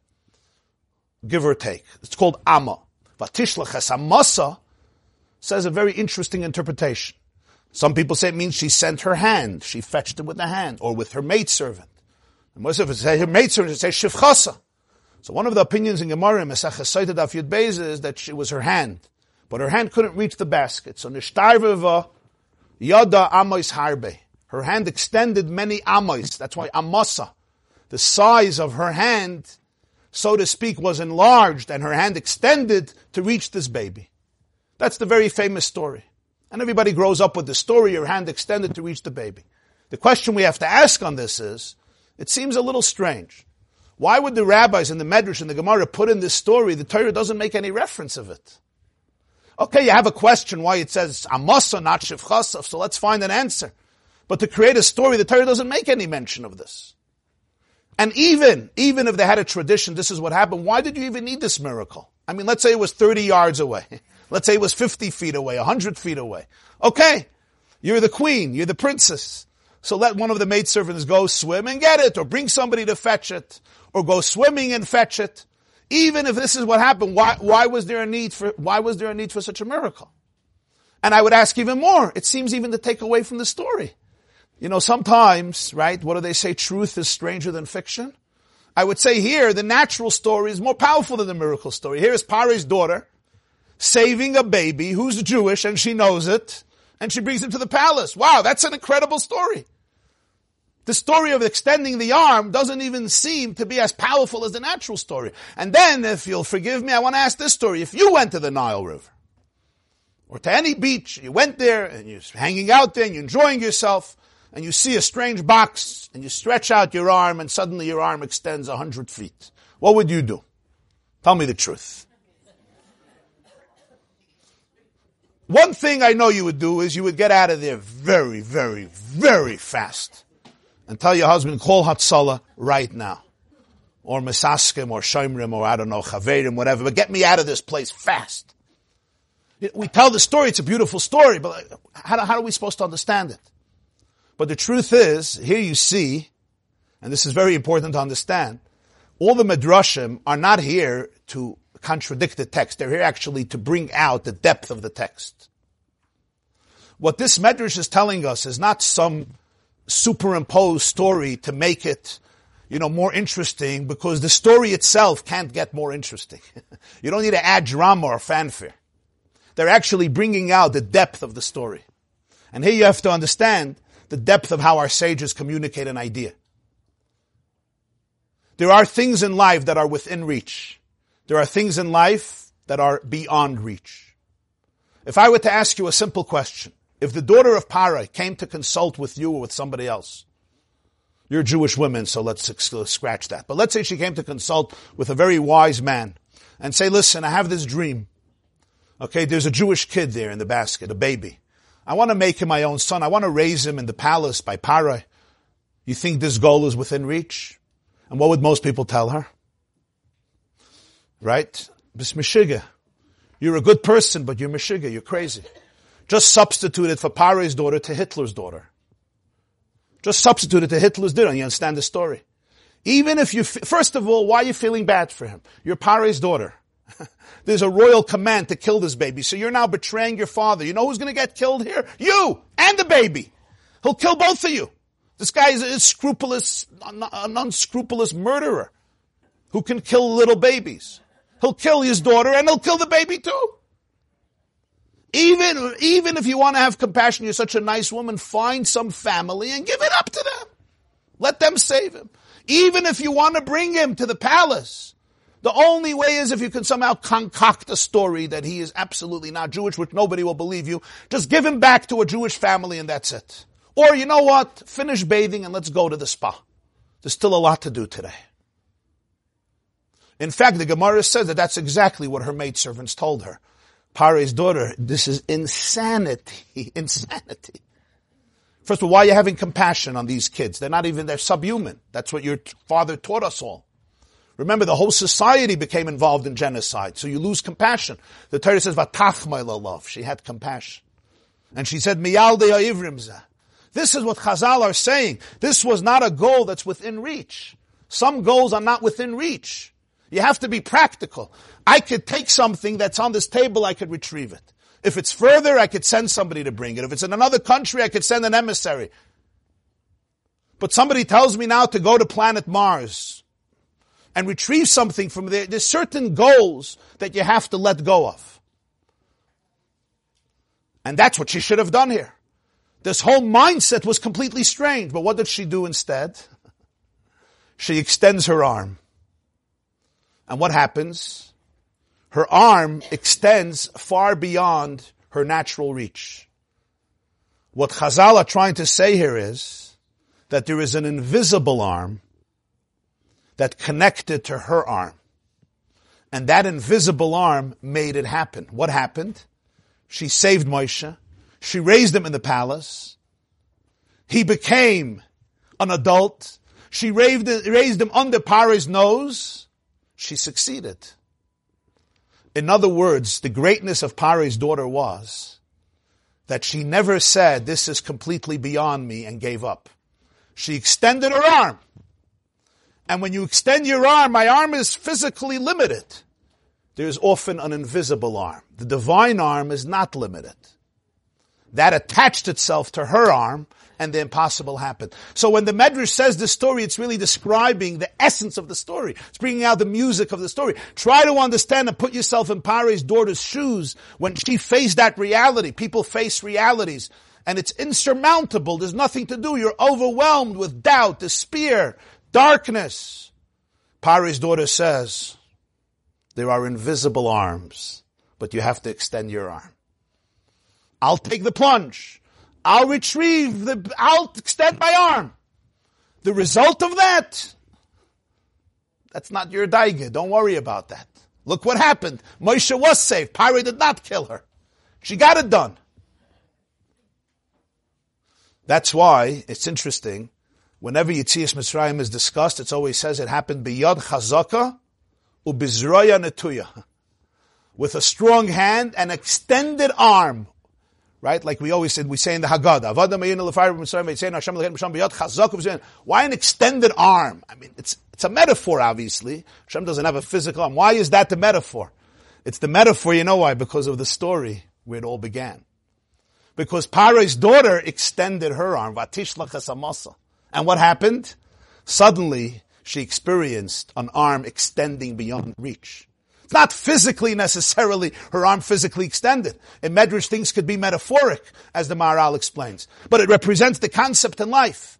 Give or take. It's called amma. Vatishlach es hamasa says a very interesting interpretation. Some people say it means she sent her hand. She fetched him with the hand, or with her maidservant. And most of it say her maidservant, it says shivchasa. So one of the opinions in Gemara, Mesachas Sotah Daf Yud Beis, is that she was her hand. But her hand couldn't reach the basket. So nishtarveva yada amos harbe. Her hand extended many amos. That's why amasa. The size of her hand, so to speak, was enlarged, and her hand extended to reach this baby. That's the very famous story. And everybody grows up with the story, your hand extended to reach the baby. The question we have to ask on this is, it seems a little strange. Why would the rabbis and the Medrash and the Gemara put in this story? The Torah doesn't make any reference of it. Okay, you have a question why it says amasa, not shivchasa, so let's find an answer. But to create a story, the Torah doesn't make any mention of this. And even, even if they had a tradition, this is what happened, why did you even need this miracle? I mean, let's say it was thirty yards away. Let's say it was fifty feet away, one hundred feet away. Okay, you're the queen, you're the princess. So let one of the maidservants go swim and get it, or bring somebody to fetch it, or go swimming and fetch it. Even if this is what happened, why, why was there a need for, why was there a need for such a miracle? And I would ask even more. It seems even to take away from the story. You know, sometimes, right, what do they say? Truth is stranger than fiction. I would say here, the natural story is more powerful than the miracle story. Here is Parai's daughter saving a baby who's Jewish and she knows it, and she brings him to the palace. Wow, that's an incredible story. The story of extending the arm doesn't even seem to be as powerful as the natural story. And then, if you'll forgive me, I want to ask this story. If you went to the Nile River, or to any beach, you went there and you're hanging out there and you're enjoying yourself, and you see a strange box and you stretch out your arm and suddenly your arm extends a hundred feet. What would you do? Tell me the truth. One thing I know you would do is you would get out of there very, very, very fast and tell your husband, call Hatzalah right now. Or Mesaskim, or Shomrim, or I don't know, Chaverim, whatever, but get me out of this place fast. We tell the story, it's a beautiful story, but how, how are we supposed to understand it? But the truth is, here you see, and this is very important to understand, all the Midrashim are not here to contradict the text. They're here actually to bring out the depth of the text. What this Medrash is telling us is not some superimposed story to make it, you know, more interesting, because the story itself can't get more interesting. You don't need to add drama or fanfare. They're actually bringing out the depth of the story. And here you have to understand the depth of how our sages communicate an idea. There are things in life that are within reach. There are things in life that are beyond reach. If I were to ask you a simple question, if the daughter of Parai came to consult with you or with somebody else, you're Jewish women, so let's scratch that. But let's say she came to consult with a very wise man and say, listen, I have this dream. Okay, there's a Jewish kid there in the basket, a baby. I want to make him my own son. I want to raise him in the palace by Parai. You think this goal is within reach? And what would most people tell her? Right? Bis Meshiga. You're a good person, but you're Meshiga. You're crazy. Just substitute it for Parai's daughter to Hitler's daughter. Just substitute it to Hitler's daughter, and you understand the story. Even if you, first of all, why are you feeling bad for him? You're Parai's daughter. There's a royal command to kill this baby, so you're now betraying your father. You know who's going to get killed here? You and the baby. He'll kill both of you. This guy is a scrupulous, an unscrupulous murderer who can kill little babies. He'll kill his daughter and he'll kill the baby too. Even, even if you want to have compassion, you're such a nice woman, find some family and give it up to them. Let them save him. Even if you want to bring him to the palace, the only way is if you can somehow concoct a story that he is absolutely not Jewish, which nobody will believe you. Just give him back to a Jewish family and that's it. Or you know what? Finish bathing and let's go to the spa. There's still a lot to do today. In fact, the Gemara says that that's exactly what her maidservants told her. Parai's daughter, this is insanity, insanity. First of all, why are you having compassion on these kids? They're not even, they're subhuman. That's what your father taught us all. Remember, the whole society became involved in genocide, so you lose compassion. The Torah says, Vatachmai lalav, she had compassion. And she said, Miyaldei ha'ivrimza. This is what Chazal are saying. This was not a goal that's within reach. Some goals are not within reach. You have to be practical. I could take something that's on this table, I could retrieve it. If it's further, I could send somebody to bring it. If it's in another country, I could send an emissary. But somebody tells me now to go to planet Mars and retrieve something from there. There's certain goals that you have to let go of. And that's what she should have done here. This whole mindset was completely strange. But what did she do instead? She extends her arm. And what happens? Her arm extends far beyond her natural reach. What Chazal are trying to say here is that there is an invisible arm that connected to her arm. And that invisible arm made it happen. What happened? She saved Moshe. She raised him in the palace. He became an adult. She raised, raised him under Parai's nose. She succeeded. In other words, the greatness of Parai's daughter was that she never said, this is completely beyond me, and gave up. She extended her arm. And when you extend your arm, my arm is physically limited. There's often an invisible arm. The divine arm is not limited. That attached itself to her arm, and the impossible happened. So when the Medrash says this story, it's really describing the essence of the story. It's bringing out the music of the story. Try to understand and put yourself in Parai's daughter's shoes when she faced that reality. People face realities, and it's insurmountable. There's nothing to do. You're overwhelmed with doubt, despair, darkness. Parai's daughter says, there are invisible arms, but you have to extend your arm. I'll take the plunge. I'll retrieve the, I'll extend my arm. The result of that, that's not your daige. Don't worry about that. Look what happened. Moshe was saved. Paro did not kill her. She got it done. That's why it's interesting. Whenever Yetzias Mitzrayim is discussed, it always says it happened biyad chazaka ubizroya netuya. With a strong hand and extended arm. Right? Like we always said, we say in the Haggadah. Why an extended arm? I mean, it's, it's a metaphor, obviously. Hashem doesn't have a physical arm. Why is that the metaphor? It's the metaphor, you know why? Because of the story where it all began. Because Paro's daughter extended her arm. And what happened? Suddenly, she experienced an arm extending beyond reach. It's not physically necessarily her arm physically extended. In Medrash, things could be metaphoric, as the Maharal explains. But it represents the concept in life.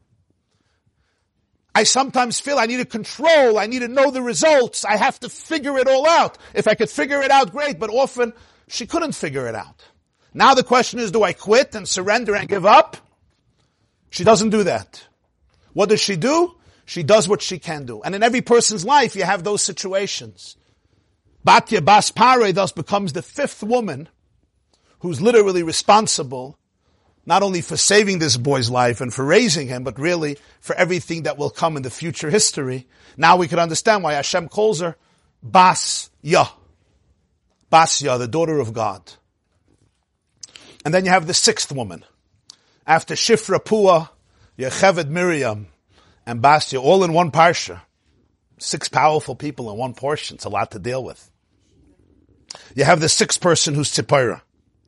I sometimes feel I need to control, I need to know the results, I have to figure it all out. If I could figure it out, great, but often she couldn't figure it out. Now the question is, do I quit and surrender and give up? She doesn't do that. What does she do? She does what she can do. And in every person's life, you have those situations. Batya Bas Paro thus becomes the fifth woman who's literally responsible not only for saving this boy's life and for raising him, but really for everything that will come in the future history. Now we can understand why Hashem calls her Bas Yah. Bas Yah, the daughter of God. And then you have the sixth woman. After Shifra Puah, Yocheved Miriam, and Bas Yah, all in one parsha. Six powerful people in one portion. It's a lot to deal with. You have the sixth person who's Tzipora.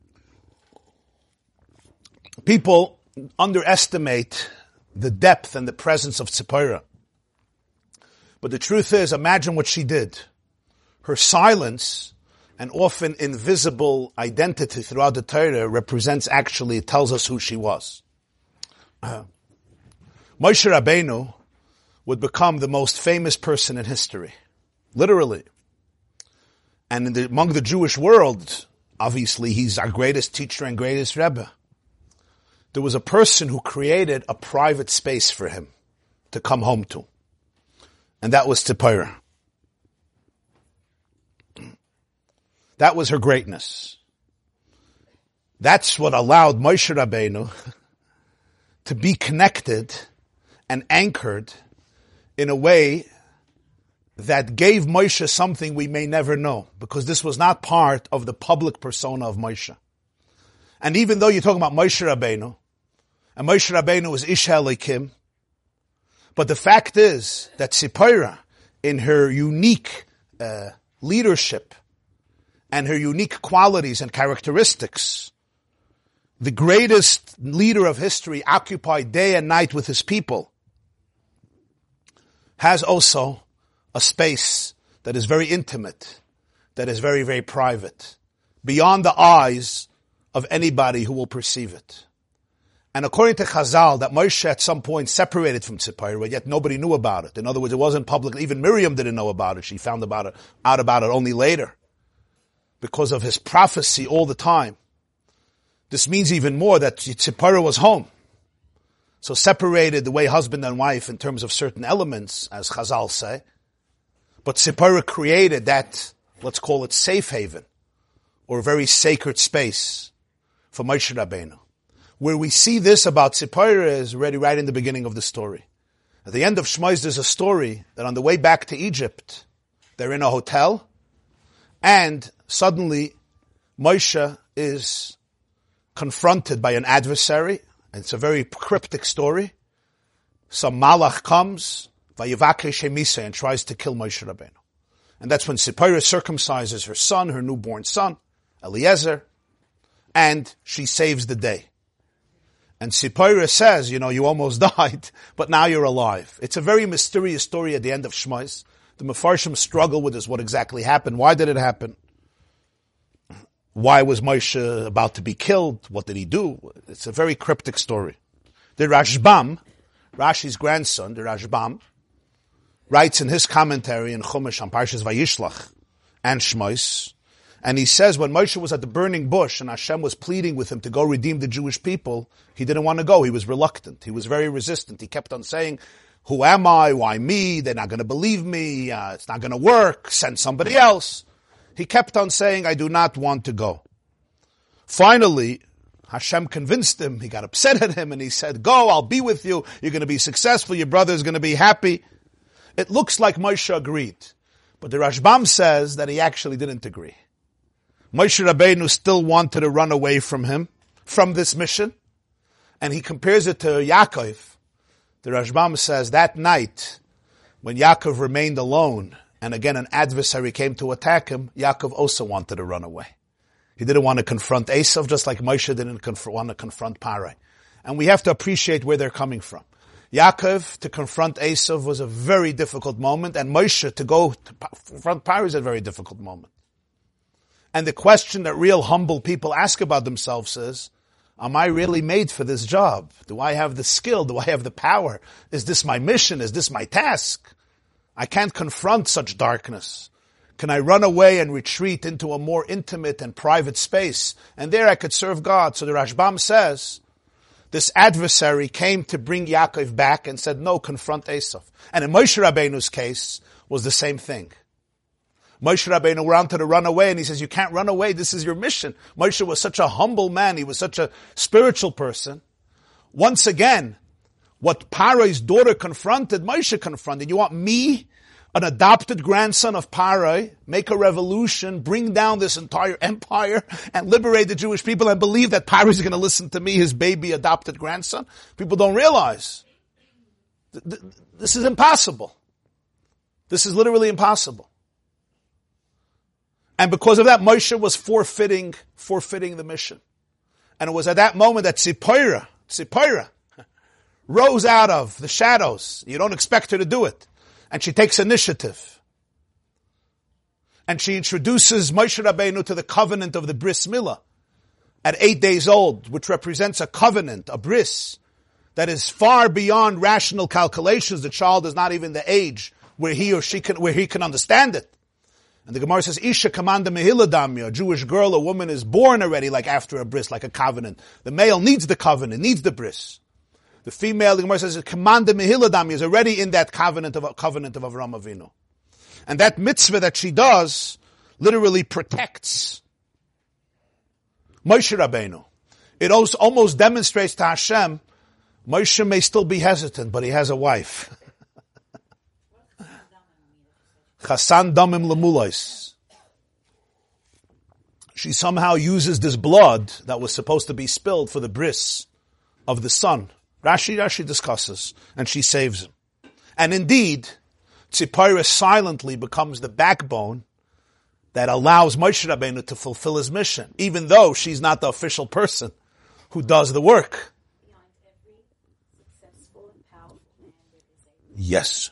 People underestimate the depth and the presence of Tzipora. But the truth is, imagine what she did. Her silence and often invisible identity throughout the Torah represents actually, it tells us who she was. Uh, Moshe Rabbeinu would become the most famous person in history. Literally. And in the, among the Jewish world, obviously he's our greatest teacher and greatest Rebbe. There was a person who created a private space for him to come home to. And that was Tzipora. That was her greatness. That's what allowed Moshe Rabbeinu to be connected and anchored in a way that gave Moshe something we may never know, because this was not part of the public persona of Moshe. And even though you're talking about Moshe Rabbeinu, and Moshe Rabbeinu is Ish Elokim, but the fact is that Tzipora, in her unique uh, leadership and her unique qualities and characteristics, the greatest leader of history, occupied day and night with his people, has also a space that is very intimate, that is very, very private, beyond the eyes of anybody who will perceive it. And according to Chazal, that Moshe at some point separated from Tzipora, yet nobody knew about it. In other words, it wasn't public. Even Miriam didn't know about it. She found about it, out about it only later, because of his prophecy all the time. This means even more that Tzipora was home. So separated the way husband and wife in terms of certain elements, as Chazal say. But Tzipora created that, let's call it safe haven, or a very sacred space for Moshe Rabbeinu. Where we see this about Tzipora is already right in the beginning of the story. At the end of Shmos, there's a story that on the way back to Egypt, they're in a hotel, and suddenly Moshe is confronted by an adversary. It's a very cryptic story. Some malach comes, Vayivakesh Misa, and tries to kill Moshe Rabbeinu. And that's when Tzipora circumcises her son, her newborn son, Eliezer, and she saves the day. And Tzipora says, you know, you almost died, but now you're alive. It's a very mysterious story at the end of Shmos. The Mefarshim struggle with this, what exactly happened, why did it happen? Why was Moshe about to be killed? What did he do? It's a very cryptic story. The Rashbam, Rashi's grandson, the Rashbam, writes in his commentary in Chumash on Parshas Vayishlach and Shmos, And he says when Moshe was at the burning bush and Hashem was pleading with him to go redeem the Jewish people, he didn't want to go. He was reluctant. He was very resistant. He kept on saying, who am I? Why me? They're not going to believe me. Uh, it's not going to work. Send somebody else. He kept on saying, I do not want to go. Finally, Hashem convinced him. He got upset at him and he said, go, I'll be with you. You're going to be successful. Your brother's going to be happy. It looks like Moshe agreed. But the Rashbam says that he actually didn't agree. Moshe Rabbeinu still wanted to run away from him, from this mission. And he compares it to Yaakov. The Rashbam says that night, when Yaakov remained alone, and again an adversary came to attack him, Yaakov also wanted to run away. He didn't want to confront Esav, just like Moshe didn't conf- want to confront Parai. And we have to appreciate where they're coming from. Yaakov to confront Esav was a very difficult moment, and Moshe to go to confront Parai is a very difficult moment. And the question that real humble people ask about themselves is, am I really made for this job? Do I have the skill? Do I have the power? Is this my mission? Is this my task? I can't confront such darkness. Can I run away and retreat into a more intimate and private space? And there I could serve God. So the Rashbam says, this adversary came to bring Yaakov back and said, no, confront Esav. And in Moshe Rabbeinu's case was the same thing. Moshe Rabbeinu wanted to run away, and he says, you can't run away, this is your mission. Moshe was such a humble man, he was such a spiritual person. Once again, what Paro's daughter confronted, Moshe confronted. You want me, an adopted grandson of Paro, make a revolution, bring down this entire empire, and liberate the Jewish people, and believe that Paro is going to listen to me, his baby adopted grandson? People don't realize. This is impossible. This is literally impossible. And because of that, Moshe was forfeiting, forfeiting the mission. And it was at that moment that Tzipora, Tzipora, rose out of the shadows. You don't expect her to do it. And she takes initiative. And she introduces Moshe Rabbeinu to the covenant of the Bris Milah at eight days old, which represents a covenant, a bris, that is far beyond rational calculations. The child is not even the age where he or she can, where he can understand it. And the Gemara says, Isha kamanda mehila damya, a Jewish girl, a woman is born already like after a bris, like a covenant. The male needs the covenant, needs the bris. The female, the Gemara says, kamanda mehila damya, is already in that covenant of covenant of Avraham Avinu. And that mitzvah that she does literally protects Moshe Rabbeinu. It also almost demonstrates to Hashem, Moshe may still be hesitant, but he has a wife. Chasan damim lemulais. She somehow uses this blood that was supposed to be spilled for the bris of the son. Rashi, Rashi discusses, and she saves him. And indeed, Tzipora silently becomes the backbone that allows Moshe Rabbeinu to fulfill his mission, even though she's not the official person who does the work. Behind every successful and powerful man, there is a... Yes.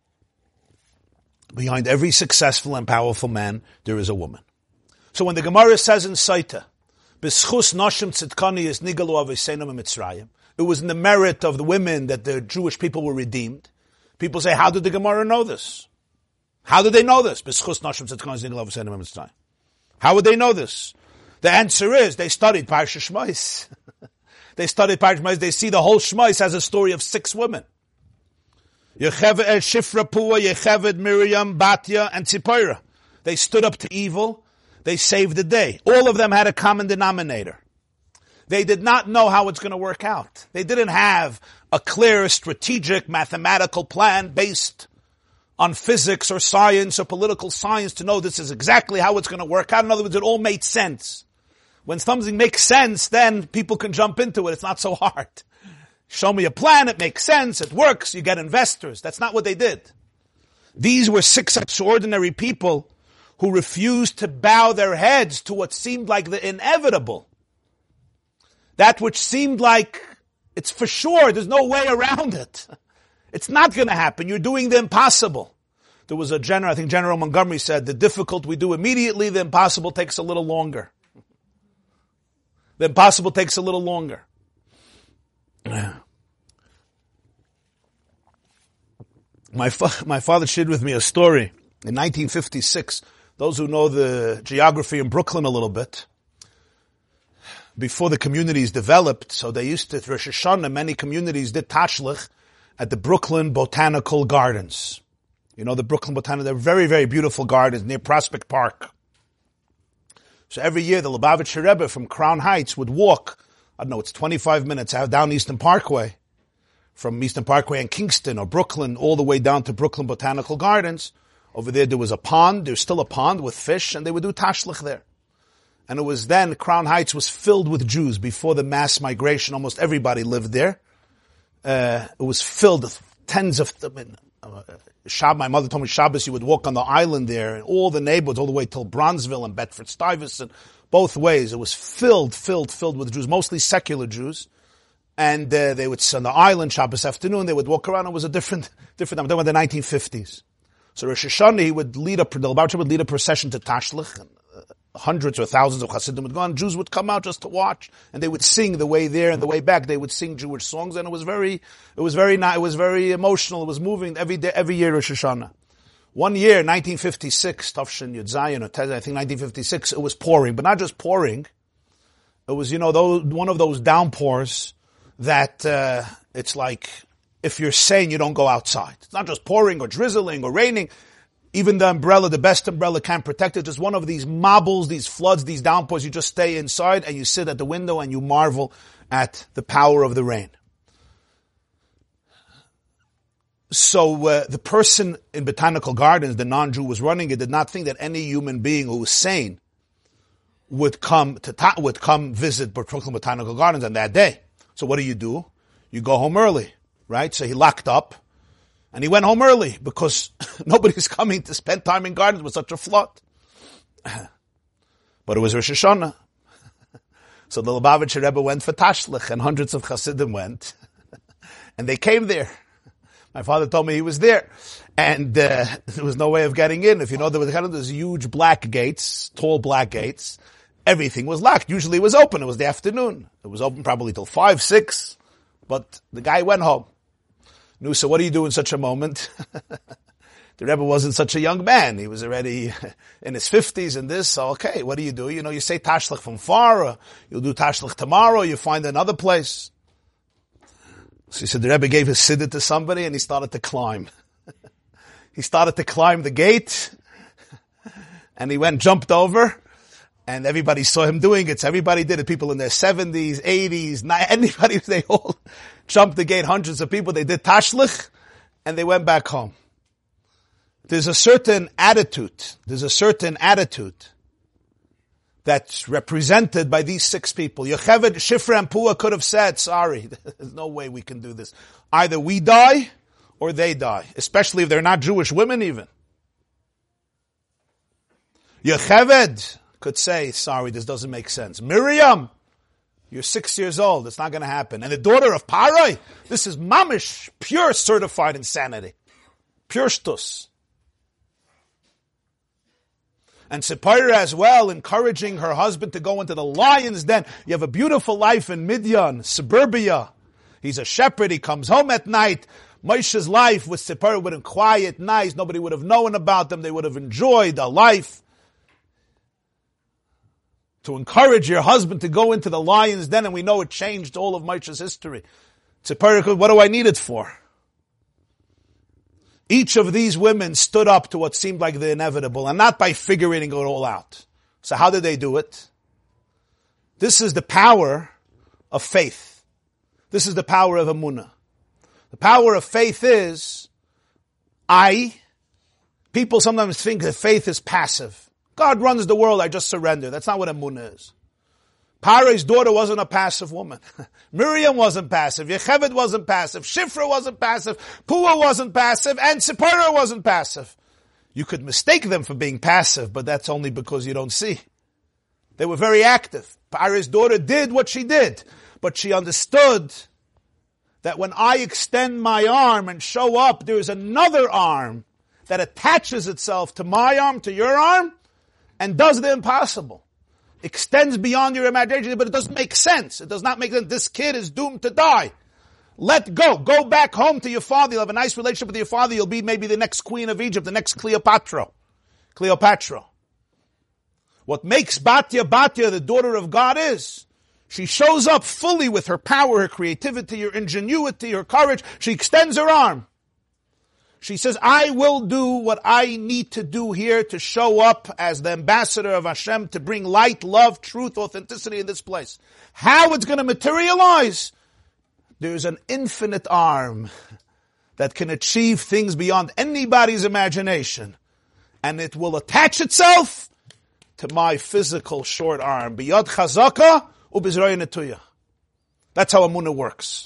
Behind every successful and powerful man, there is a woman. So when the Gemara says in Saita, B'schus noshim tzidkani is nigalu aveiseinu mitzrayim, it was in the merit of the women that the Jewish people were redeemed. People say, how did the Gemara know this? How did they know this? B'schus noshim tzidkani is nigalu aveiseinu mitzrayim. How would they know this? The answer is, they studied Parsha Shmos. They studied Parsha Shmos. They see the whole Shmos as a story of six women. Yecheved, Shifra, Pua, Yecheved, Miriam, Batya, and Tzipora. They stood up to evil. They saved the day. All of them had a common denominator. They did not know how it's going to work out. They didn't have a clear, strategic, mathematical plan based on physics or science or political science to know this is exactly how it's going to work out. In other words, it all made sense. When something makes sense, then people can jump into it. It's not so hard. Show me a plan, it makes sense, it works, you get investors. That's not what they did. These were six extraordinary people who refused to bow their heads to what seemed like the inevitable. That which seemed like it's for sure, there's no way around it. It's not going to happen, you're doing the impossible. There was a general, I think General Montgomery said, the difficult we do immediately, the impossible takes a little longer. The impossible takes a little longer. My fa- my father shared with me a story. In nineteen fifty-six, those who know the geography in Brooklyn a little bit, before the communities developed, so they used to, Rosh Hashanah, many communities did tashlich at the Brooklyn Botanical Gardens. You know the Brooklyn Botanical, they're very, very beautiful gardens near Prospect Park. So every year the Lubavitcher Rebbe from Crown Heights would walk, I don't know, it's twenty-five minutes out down Eastern Parkway, from Eastern Parkway and Kingston or Brooklyn all the way down to Brooklyn Botanical Gardens. Over there there was a pond, there's still a pond with fish, and they would do tashlich there. And it was then, Crown Heights was filled with Jews before the mass migration. Almost everybody lived there. Uh, it was filled with tens of, I mean, uh, Shab, my mother told me Shabbos, you would walk on the island there, and all the neighborhoods, all the way till Bronzeville and Bedford Stuyvesant, both ways. It was filled, filled, filled with Jews, mostly secular Jews. And uh, they would, on the island, Shabbos afternoon, they would walk around. It was a different, different time. They were in the nineteen fifties. So Rosh Hashanah, he would lead a, the Lubavitcher would lead a procession to Tashlich, and uh, hundreds or thousands of Hasidim would go, and Jews would come out just to watch, and they would sing the way there and the way back. They would sing Jewish songs, and it was very, it was very, it was very emotional. It was moving every day, every year Rosh Hashanah. One year, nineteen fifty-six, Tafshin Yud Zayin, or Tez, I think nineteen fifty-six, it was pouring, but not just pouring. It was, you know, those, one of those downpours that uh, it's like, if you're sane, you don't go outside. It's not just pouring or drizzling or raining. Even the umbrella, the best umbrella can't protect it. Just one of these marbles, these floods, these downpours, you just stay inside and you sit at the window and you marvel at the power of the rain. So uh, the person in Botanical Gardens, the non-Jew was running it, did not think that any human being who was sane would come to ta- would come visit Brooklyn Botanical Gardens on that day. So what do you do? You go home early. Right? So he locked up and he went home early because nobody's coming to spend time in gardens with such a flood. But it was Rosh Hashanah. So the Lubavitcher Rebbe went for Tashlich and hundreds of Hasidim went and they came there. My father told me he was there and uh, there was no way of getting in. If you know, there was kind of those huge black gates, tall black gates. Everything was locked. Usually it was open. It was the afternoon. It was open probably till five, six. But the guy went home. No, so what do you do in such a moment? The Rebbe wasn't such a young man. He was already in his fifties and this. So, okay, what do you do? You know, you say tashlich from far, or you'll do tashlich tomorrow, you find another place. So he said the Rebbe gave his siddur to somebody and he started to climb. He started to climb the gate and he went, jumped over. And everybody saw him doing it. So everybody did it. People in their seventies, eighties, anybody, they all jumped the gate. Hundreds of people. They did tashlich and they went back home. There's a certain attitude. There's a certain attitude that's represented by these six people. Yocheved, Shifra, and Pua could have said, sorry, there's no way we can do this. Either we die or they die. Especially if they're not Jewish women even. Yocheved could say, sorry, this doesn't make sense. Miriam, you're six years old. It's not going to happen. And the daughter of Parai, this is mamish, pure certified insanity. Pure shtus. And Sipporah as well, encouraging her husband to go into the lion's den. You have a beautiful life in Midian, suburbia. He's a shepherd. He comes home at night. Moshe's life with Sipporah would have been quiet, nice. Nobody would have known about them. They would have enjoyed a life. To encourage your husband to go into the lion's den, and we know it changed all of Moshe's history. Tzipora, what do I need it for? Each of these women stood up to what seemed like the inevitable, and not by figuring it all out. So how did they do it? This is the power of faith. This is the power of emunah. The power of faith is, I, people sometimes think that faith is passive. God runs the world, I just surrender. That's not what emunah is. Parai's daughter wasn't a passive woman. Miriam wasn't passive. Yocheved wasn't passive. Shifra wasn't passive. Pua wasn't passive. And Sipporah wasn't passive. You could mistake them for being passive, but that's only because you don't see. They were very active. Parai's daughter did what she did, but she understood that when I extend my arm and show up, there is another arm that attaches itself to my arm, to your arm, and does the impossible. Extends beyond your imagination, but it doesn't make sense. It does not make sense. This kid is doomed to die. Let go. Go back home to your father. You'll have a nice relationship with your father. You'll be maybe the next queen of Egypt, the next Cleopatra. Cleopatra. What makes Batya Batya, the daughter of God, is she shows up fully with her power, her creativity, her ingenuity, her courage. She extends her arm. She says, I will do what I need to do here to show up as the ambassador of Hashem, to bring light, love, truth, authenticity in this place. How it's going to materialize? There's an infinite arm that can achieve things beyond anybody's imagination. And it will attach itself to my physical short arm. Biyad chazaka ubizraya netuya. That's how Amunah works.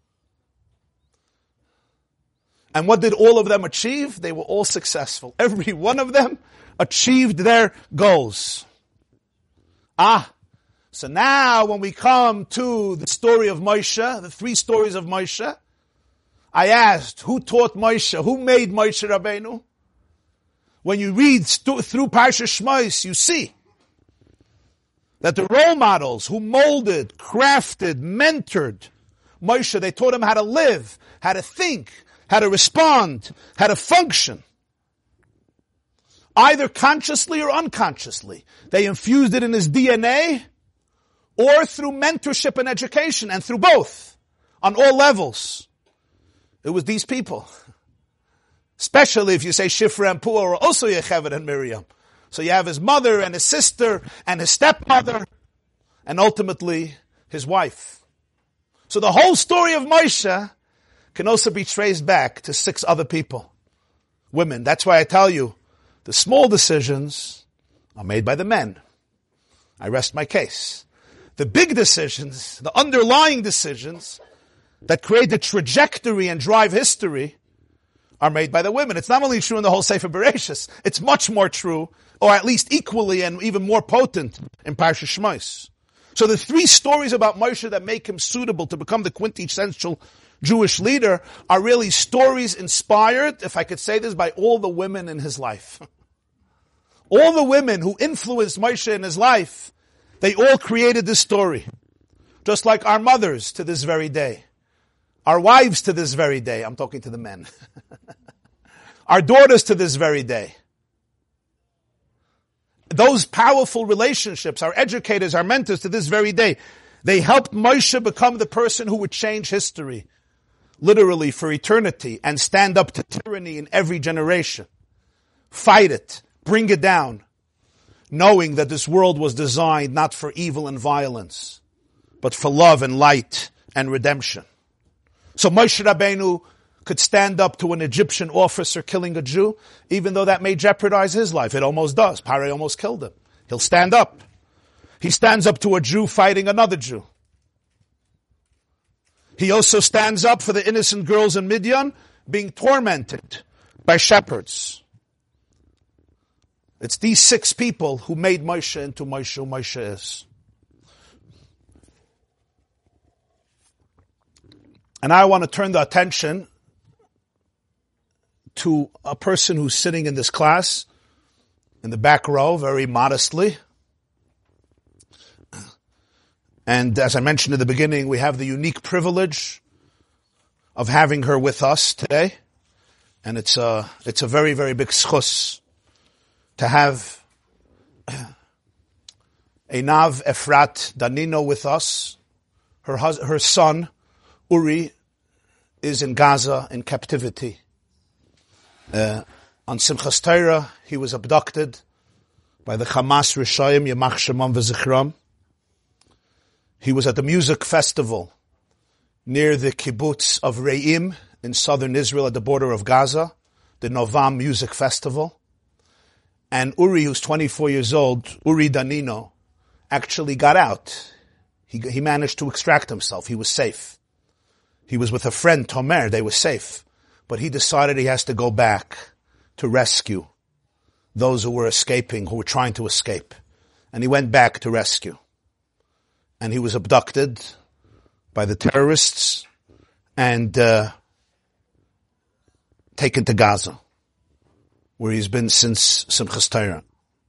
And what did all of them achieve? They were all successful. Every one of them achieved their goals. Ah, so now when we come to the story of Moshe, the three stories of Moshe, I asked, who taught Moshe? Who made Moshe Rabbeinu? When you read stu- through Parshas Shmos, you see that the role models who molded, crafted, mentored Moshe, they taught him how to live, how to think, how to respond, how to function. Either consciously or unconsciously. They infused it in his D N A, or through mentorship and education, and through both, on all levels. It was these people. Especially if you say Shifra and Puah are also Yocheved and Miriam. So you have his mother and his sister and his stepmother, and ultimately his wife. So the whole story of Moshe can also be traced back to six other people. Women. That's why I tell you, the small decisions are made by the men. I rest my case. The big decisions, the underlying decisions that create the trajectory and drive history are made by the women. It's not only true in the whole Sefer Bereshis, it's much more true, or at least equally and even more potent in Parshas Shmos. So the three stories about Moshe that make him suitable to become the quintessential Jewish leader are really stories inspired, if I could say this, by all the women in his life. All the women who influenced Moshe in his life, they all created this story. Just like our mothers to this very day. Our wives to this very day. I'm talking to the men. Our daughters to this very day. Those powerful relationships, our educators, our mentors to this very day, they helped Moshe become the person who would change history, literally for eternity, and stand up to tyranny in every generation. Fight it, bring it down, knowing that this world was designed not for evil and violence, but for love and light and redemption. So Moshe Rabbeinu could stand up to an Egyptian officer killing a Jew, even though that may jeopardize his life. It almost does. Pare almost killed him. He'll stand up. He stands up to a Jew fighting another Jew. He also stands up for the innocent girls in Midian being tormented by shepherds. It's these six people who made Moshe into Moshe who Moshe is. And I want to turn the attention to a person who's sitting in this class in the back row very modestly. And as I mentioned at the beginning, we have the unique privilege of having her with us today. And it's a, it's a very, very big schus to have Einav Efrat Danino with us. Her hus- her son, Uri, is in Gaza in captivity. Uh, on Simchas Torah, he was abducted by the Hamas Rishayim, Yamach Shemam V'Zichram. He was at the music festival near the kibbutz of Re'im in southern Israel at the border of Gaza, the Novam Music Festival. And Uri, who's twenty-four years old, Uri Danino, actually got out. He, he managed to extract himself. He was safe. He was with a friend, Tomer. They were safe. But he decided he has to go back to rescue those who were escaping, who were trying to escape. And he went back to rescue. And he was abducted by the terrorists and uh, taken to Gaza, where he's been since Simchas Torah.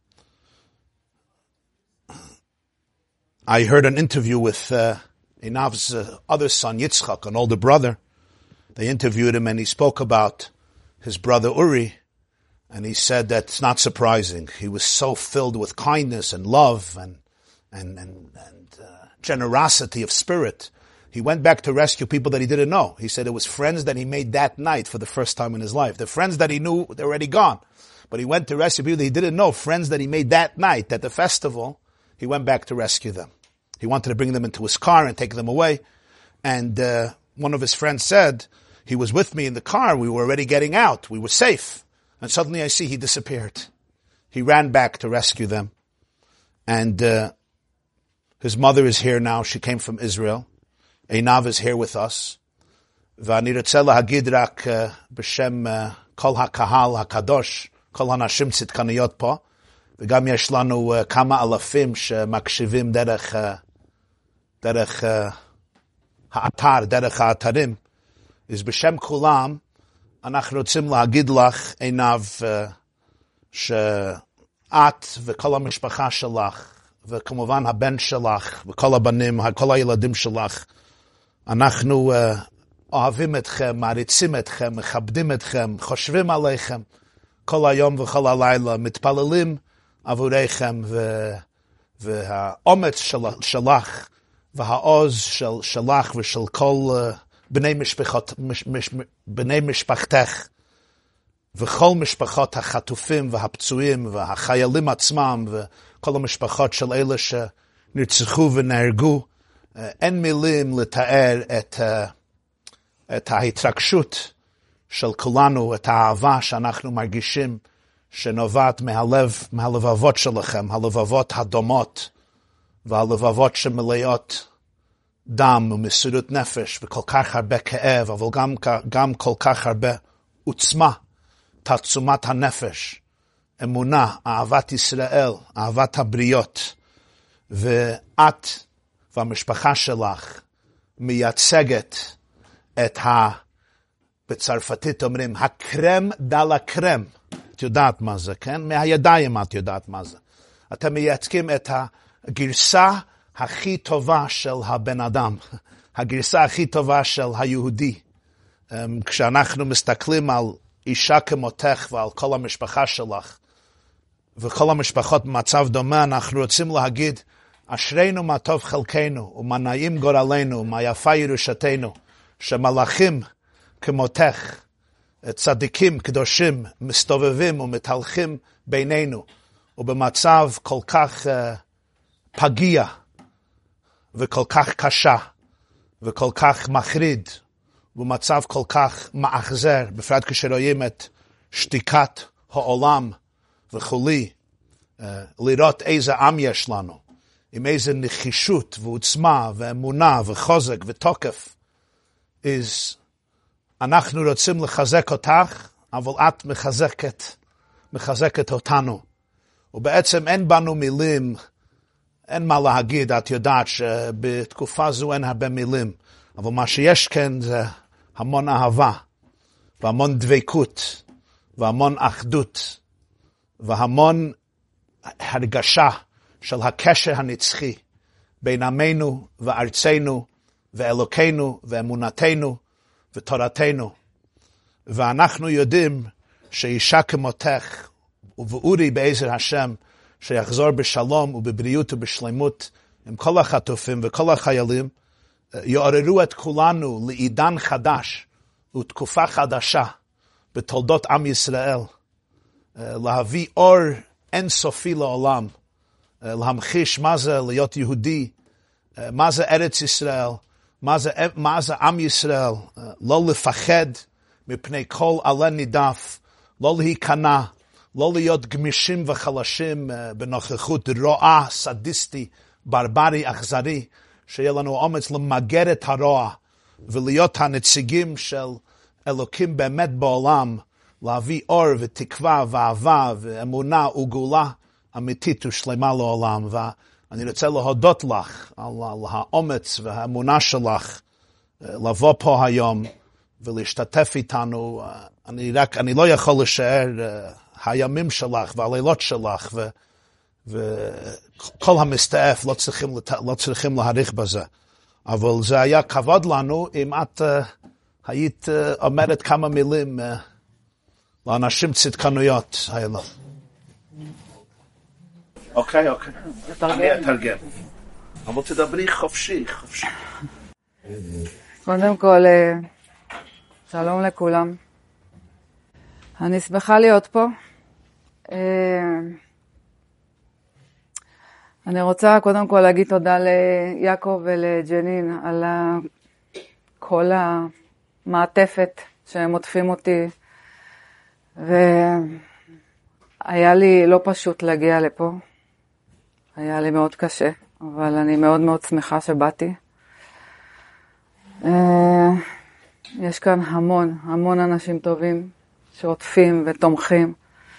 I heard an interview with uh, Einav's uh, other son, Yitzchak, an older brother. They interviewed him and he spoke about his brother Uri And he said that it's not surprising. He was so filled with kindness and love and and and, and uh, generosity of spirit. He went back to rescue people that he didn't know. He said it was friends that he made that night for the first time in his life. The friends that he knew, they're already gone. But he went to rescue people that he didn't know, friends that he made that night at the festival. He went back to rescue them. He wanted to bring them into his car and take them away. And uh, one of his friends said, he was with me in the car. We were already getting out. We were safe. And suddenly I see he disappeared. He ran back to rescue them. And uh, his mother is here now. She came from Israel. Einav is here with us. ואני רוצה להגיד רק בשם כל הקהל הקדוש, כל הנשים צדקניות פה, וגם יש לנו כמה אלפים שמקשיבים דרך, דרך האתר, דרך האתרים. אז בשם כולם, אנחנו רוצים להגיד לך, עינב, שאת וכל המשפחה שלך, וכמובן הבן שלך, וכל הבנים, כל הילדים שלך, אנחנו uh, אוהבים אתכם, מעריצים אתכם, מכבדים אתכם, חושבים עליכם, כל היום וכל הלילה, מתפללים עבוריכם, ו, והאומץ של, שלך, והעוז של, שלך ושל כל uh, בני, משפחות, מש, מש, בני משפחתך, וכל משפחות החטופים והפצועים, והחיילים עצמם, וכל המשפחות של אלה שנרצחו ונהרגו, אין מילים לתאר את, את ההתרגשות של כולנו, את האהבה שאנחנו מרגישים שנובעת מהלב, מהלבבות שלכם, הלבבות הדומות והלבבות שמלאות דם ומסירות נפש וכל כך הרבה כאב, אבל גם, גם כל כך הרבה עוצמה, תעצומת הנפש, אמונה, אהבת ישראל, אהבת הבריות, ואת והמשפחה שלך מייצגת את ה... בצרפתית אומרים, הקרם דל הקרם. את יודעת מה זה, כן? מהידיים את יודעת מה זה. אתם מייצגים את הגרסה הכי טובה של הבן אדם. הגרסה הכי טובה של היהודי. כשאנחנו מסתכלים על אישה כמותך ועל כל המשפחה שלך, וכל המשפחות במצב דומה, אנחנו רוצים להגיד, אשרינו מה טוב חלקנו, ומה נעים גורלנו, ומה יפה ירושתנו, שמלאכים כמותך, צדיקים קדושים, מסתובבים ומתהלכים בינינו, ובמצב כל כך uh, פגיע, וכל כך קשה, וכל כך מחריד, ובמצב כל כך מאכזר, בפרט כשרואים את שתיקת העולם וכולי, uh, לראות איזה עם יש לנו, עם איזה נחישות ועוצמה ואמונה וחוזק ותוקף, is, אנחנו רוצים לחזק אותך, אבל את מחזקת, מחזקת אותנו. ובעצם אין בנו מילים, אין מה להגיד, את יודעת שבתקופה זו אין הרבה מילים, אבל מה שיש כן זה המון אהבה, והמון דבקות, והמון אחדות, והמון הרגשה של הקשר הנצחי בין עמנו וארצנו ואלוקינו ואמונתנו ותורתנו. ואנחנו יודעים שאישה כמותך ובאורי בעזר השם שיחזור בשלום ובבריאות ובשלמות עם כל החטופים וכל החיילים, יעוררו את כולנו לעידן חדש ותקופה חדשה בתולדות עם ישראל, להביא אור אינסופי לעולם, להמחיש מה זה להיות יהודי, מה זה ארץ ישראל, מה זה, מה זה עם ישראל, לא לפחד מפני כל עלה נידף, לא להיכנע, לא להיות גמישים וחלשים בנוכחות רוע, סדיסטי, ברברי, אכזרי, שיהיה לנו אומץ למגר את הרוע, ולהיות הנציגים של אלוקים באמת בעולם, להביא אור ותקווה ואהבה ואמונה וגאולה אמיתית ושלמה לעולם. ואני רוצה להודות לך על, על האומץ והאמונה שלך לבוא פה היום ולהשתתף איתנו. אני רק, אני לא יכול לשער הימים שלך והלילות שלך, ו, וכל המסתעף לא צריכים, לא צריכים להעריך בזה. אבל זה היה כבוד לנו אם את uh, היית uh, אומרת כמה מילים uh, לאנשים צדקנויות, היה לו. אוקיי, אוקיי. אני אתרגם. אבל תדברי חופשי, חופשי. קודם כל, שלום לכולם. אני שמחה להיות פה. אני רוצה קודם כל להגיד תודה ליעקב ולג'נין על כל המעטפת שהם עוטפים אותי, והיה לי לא פשוט להגיע לפה. היה לי מאוד קשה, אבל אני מאוד מאוד שמחה שבאתי. יש כאן המון, המון אנשים טובים שעוטפים ותומכים.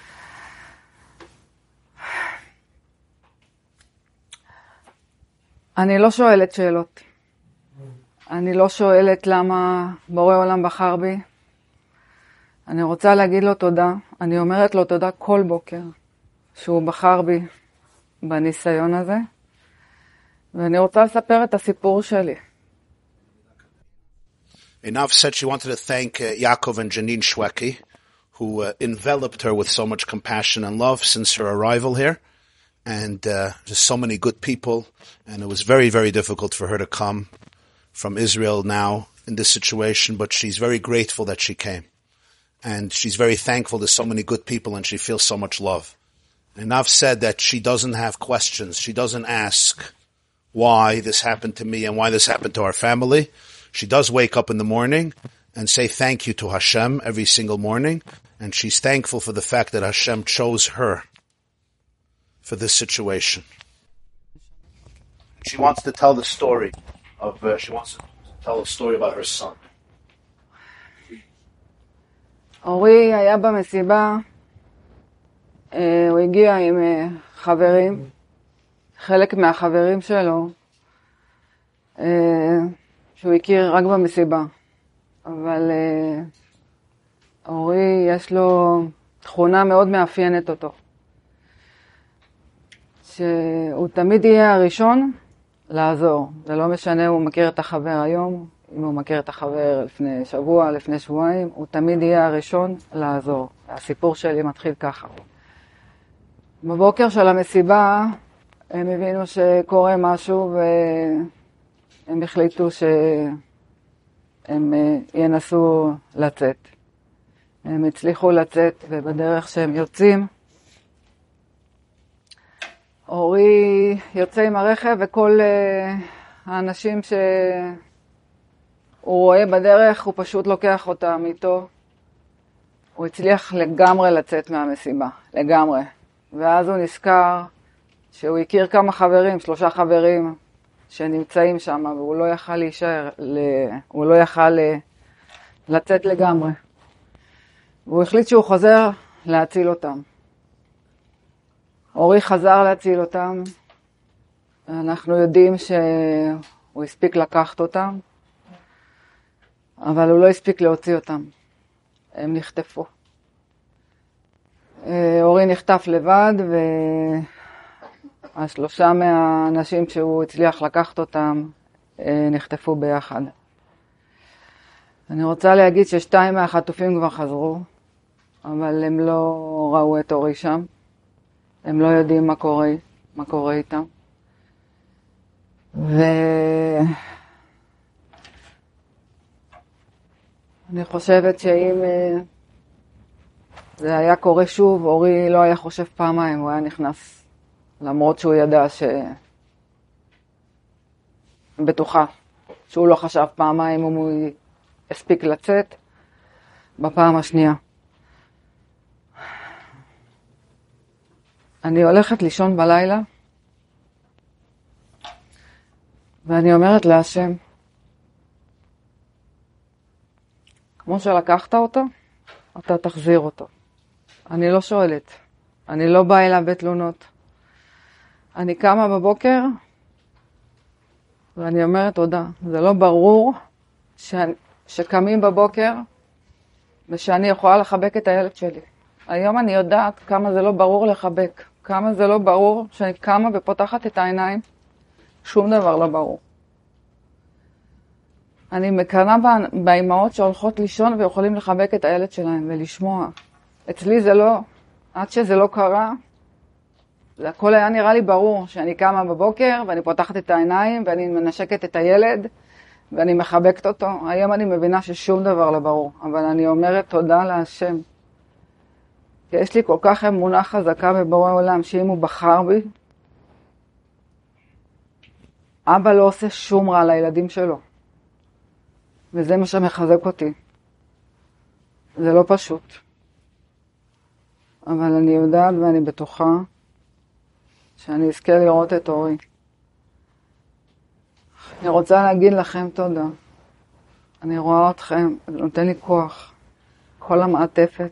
אני לא שואלת שאלות. אני לא שואלת למה בורא עולם בחר בי. אני רוצה להגיד לו תודה. אני אומרת לו תודה כל בוקר שהוא בחר בי בניסיון הזה. ואני רוצה לספר את הסיפור שלי. Einav said she wanted to thank uh, Yaakov and Janine Shweki, who uh, enveloped her with so much compassion and love since her arrival here. And uh, just so many good people. And it was very, very difficult for her to come from Israel now in this situation. But she's very grateful that she came. And she's very thankful to so many good people, and she feels so much love. Einav said that she doesn't have questions. She doesn't ask why this happened to me and why this happened to our family. She does wake up in the morning and say thank you to Hashem every single morning. And she's thankful for the fact that Hashem chose her for this situation. She wants to tell the story of, uh, she wants to tell a story about her son. אורי היה במסיבה, הוא הגיע עם חברים, חלק מהחברים שלו, שהוא הכיר רק במסיבה. אבל אורי יש לו תכונה מאוד מאפיינת אותו. שהוא תמיד יהיה הראשון לעזור. זה לא משנה, הוא מכיר את החבר היום, אם הוא מכיר את החבר לפני שבוע, לפני שבועיים, הוא תמיד יהיה הראשון לעזור. הסיפור שלי מתחיל ככה. בבוקר של המסיבה, הם הבינו שקורה משהו, והם החליטו שהם ינסו לצאת. הם הצליחו לצאת, ובדרך שהם יוצאים, אורי יוצא עם הרכב, וכל uh, האנשים שהוא רואה בדרך, הוא פשוט לוקח אותם איתו. הוא הצליח לגמרי לצאת מהמסיבה, לגמרי. ואז הוא נזכר שהוא הכיר כמה חברים, שלושה חברים שנמצאים שם, והוא לא יכל להישאר, הוא לא יכל לצאת לגמרי. והוא החליט שהוא חוזר להציל אותם. אורי חזר להציל אותם. אנחנו יודעים שהוא הספיק לקחת אותם, אבל הוא לא הספיק להוציא אותם. הם נחטפו. אורי נחטף לבד, והשלושה מהאנשים שהוא הצליח לקחת אותם נחטפו ביחד. אני רוצה להגיד ששתיים מהחטופים כבר חזרו, אבל הם לא ראו את אורי שם. הם לא יודעים מה קורה, מה קורה איתם. ואני חושבת שאם זה היה קורה שוב, אורי לא היה חושב פעמיים, הוא היה נכנס. למרות שהוא ידע ש... בטוחה שהוא לא חשב פעמיים אם הוא הספיק לצאת בפעם השנייה. אני הולכת לישון בלילה, ואני אומרת להשם, כמו שלקחת אותו, אתה תחזיר אותו. אני לא שואלת, אני לא באה אליו בתלונות. אני קמה בבוקר, ואני אומרת תודה. זה לא ברור ש... שקמים בבוקר, ושאני יכולה לחבק את הילד שלי. היום אני יודעת כמה זה לא ברור לחבק. כמה זה לא ברור שאני קמה ופותחת את העיניים, שום דבר לא ברור. אני מקנה באימהות שהולכות לישון ויכולים לחבק את הילד שלהם ולשמוע אצלי זה לא, עד שזה לא קרה, זה הכל היה נראה לי ברור, שאני קמה בבוקר ואני פותחת את העיניים ואני מנשקת את הילד ואני מחבקת אותו. היום אני מבינה ששום דבר לא ברור, אבל אני אומרת תודה להשם. כי יש לי כל כך אמונה חזקה בבורא עולם, שאם הוא בחר בי, אבא לא עושה שום רע לילדים שלו. וזה מה שמחזק אותי. זה לא פשוט. אבל אני יודעת ואני בטוחה שאני אזכה לראות את אורי. אני רוצה להגיד לכם תודה. אני רואה אתכם, זה נותן לי כוח. כל המעטפת,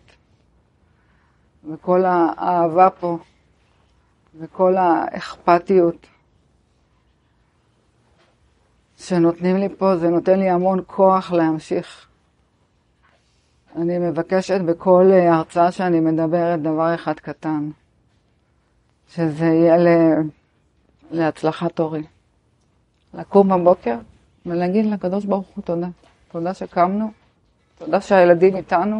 וכל האהבה פה, וכל האכפתיות שנותנים לי פה, זה נותן לי המון כוח להמשיך. אני מבקשת בכל הרצאה שאני מדברת דבר אחד קטן, שזה יהיה ל... להצלחת אורי. לקום בבוקר ולהגיד לקדוש ברוך הוא תודה. תודה שקמנו, תודה שהילדים איתנו,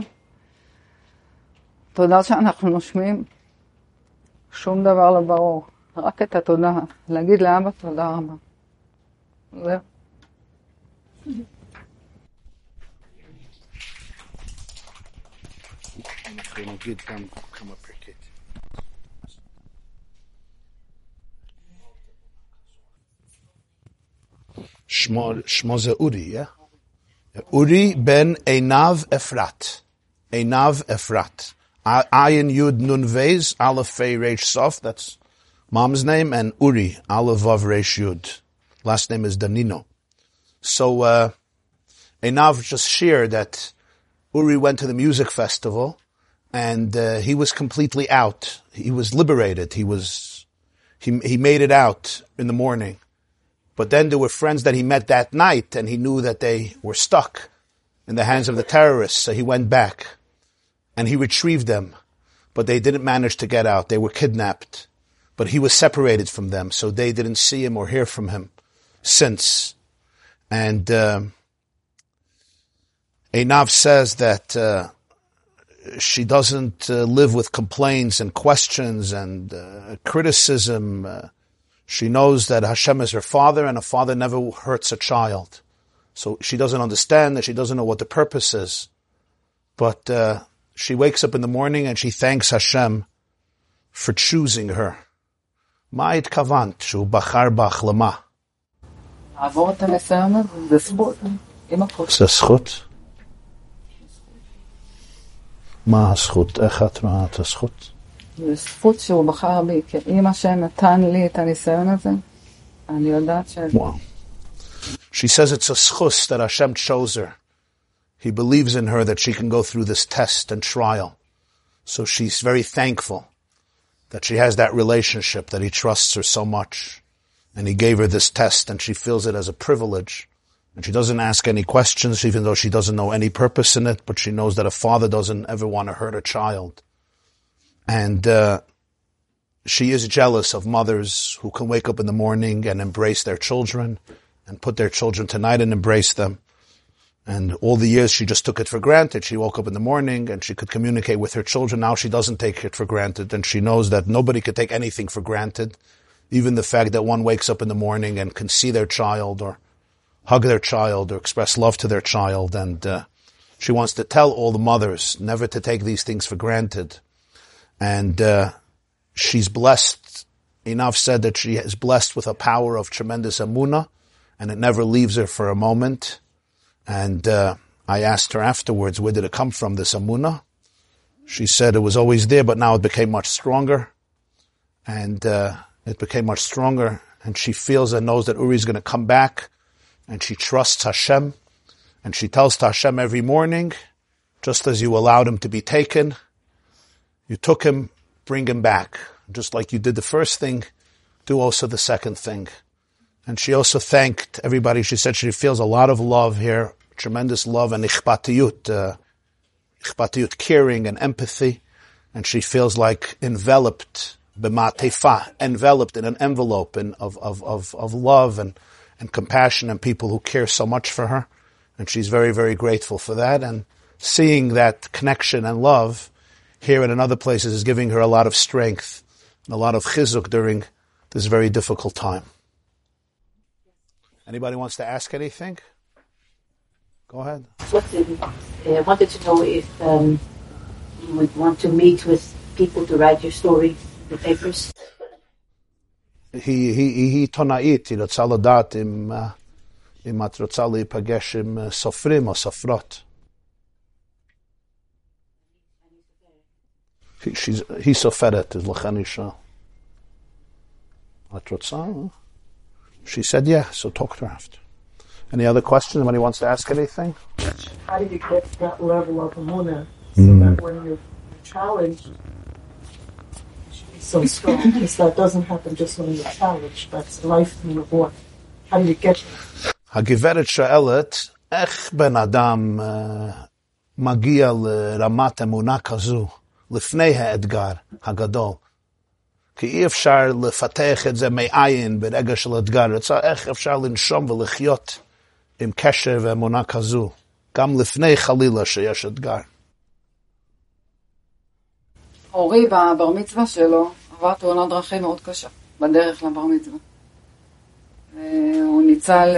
תודה שאנחנו נושמים. שום דבר לא ברור, רק את התודה. להגיד לאבא תודה רבה. זהו. אנחנו נגיד גם כמה פרקית. שמו זה אורי, yeah? אורי בן עינב אפרת. עינב אפרת. Ayin Yud Nun Vez, Aleph Fei Reish Sof, that's mom's name, and Uri, Aleph Vav Reish Yud. Last name is Danino. So, uh, Einav just shared that Uri went to the music festival, and uh, he was completely out. He was liberated. He was, he he made it out in the morning. But then there were friends that he met that night, and he knew that they were stuck in the hands of the terrorists, so he went back. And he retrieved them, but they didn't manage to get out. They were kidnapped, but he was separated from them, so they didn't see him or hear from him since. And uh, Einav says that uh, she doesn't uh, live with complaints and questions and uh, criticism. Uh, she knows that Hashem is her father, and a father never hurts a child. So she doesn't understand that, she doesn't know what the purpose is. But uh, she wakes up in the morning and she thanks Hashem for choosing her. Ma itkavant shu bachar bach lama. לעבור את הניסיון הזה, זה זכות, עם הכל. זה זכות? מה הזכות? איך את רואה את הזכות? זה זכות שהוא בחר בי, כי אם השם נתן לי את הניסיון הזה, אני יודעת ש... Wow. She says it's a zchus that Hashem chose her. He believes in her that she can go through this test and trial. So she's very thankful that she has that relationship, that he trusts her so much. And he gave her this test, and she feels it as a privilege. And she doesn't ask any questions, even though she doesn't know any purpose in it, but she knows that a father doesn't ever want to hurt a child. And uh, she is jealous of mothers who can wake up in the morning and embrace their children, and put their children to night and embrace them. And all the years she just took it for granted. She woke up in the morning and she could communicate with her children. Now she doesn't take it for granted, and she knows that nobody could take anything for granted. Even the fact that one wakes up in the morning and can see their child or hug their child or express love to their child. And uh, she wants to tell all the mothers never to take these things for granted. And uh, she's blessed. Einav said that she is blessed with a power of tremendous emunah, and it never leaves her for a moment. And uh, I asked her afterwards, where did it come from, this emunah? She said it was always there, but now it became much stronger. And uh, it became much stronger. And she feels and knows that Uri is going to come back. And she trusts Hashem. And she tells to Hashem every morning, just as you allowed him to be taken, you took him, bring him back. Just like you did the first thing, do also the second thing. And she also thanked everybody. She said she feels a lot of love here, tremendous love and ichpatiyut, uh, ichpatiyut, caring and empathy. And she feels like enveloped, b'ma'tefa, enveloped in an envelope in, of, of, of, of love and, and compassion and people who care so much for her. And she's very, very grateful for that. And seeing that connection and love here and in other places is giving her a lot of strength and a lot of chizuk during this very difficult time. Anybody wants to ask anything? Go ahead. I wanted to know if um, you would want to meet with people to write your story, the papers. היא, היא, היא עיתונאית, היא רוצה לדעת אם, אם את רוצה להיפגש עם סופרים או סופרות. היא סופרת, אז לכן היא שאלה. את רוצה? She said yeah, so talk to her after. Any other questions? Anybody wants to ask anything? How do you get that level of emunah so mm. that when you're challenged, you should be so strong? Because that doesn't happen just when you're challenged. That's life in the war. How do you get there? הגברת שואלת, איך בן אדם מגיע לרמת אמונה כזו לפני האתגר הגדול? כי אי אפשר לפתח את זה מאין ברגע של אתגר. איך אפשר לנשום ולחיות עם קשר ואמונה כזו, גם לפני חלילה שיש אתגר. אורי בבר מצווה שלו עבר תאונת דרכים מאוד קשה בדרך לבר מצווה. הוא ניצל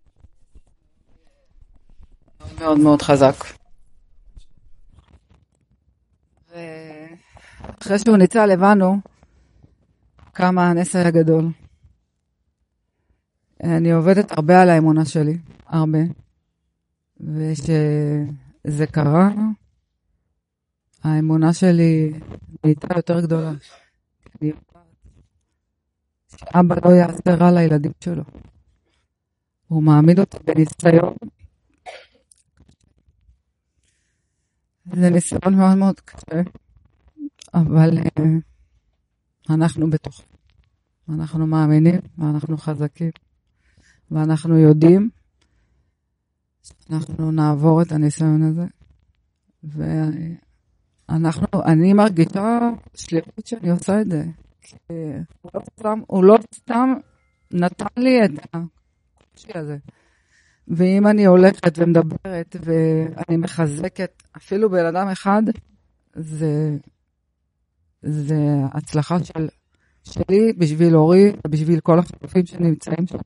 מאוד מאוד חזק. אחרי שהוא ניצל הבנו כמה הנס היה גדול. אני עובדת הרבה על האמונה שלי, הרבה. ושזה קרה, האמונה שלי הייתה יותר גדולה. אני אבא לא יעשה רע לילדים שלו. הוא מעמיד אותי בניסיון. זה ניסיון מאוד מאוד קשה. אבל אנחנו בתוך. אנחנו מאמינים, ואנחנו חזקים. ואנחנו יודעים שאנחנו נעבור את הניסיון הזה. ואנחנו, אני מרגישה שליחות שאני עושה את זה. הוא לא סתם, הוא לא סתם נתן לי את הקושי הזה. ואם אני הולכת ומדברת ואני מחזקת אפילו בן אדם אחד, זה, זה הצלחה של, שלי בשביל אורי, בשביל כל החטופים שנמצאים שם.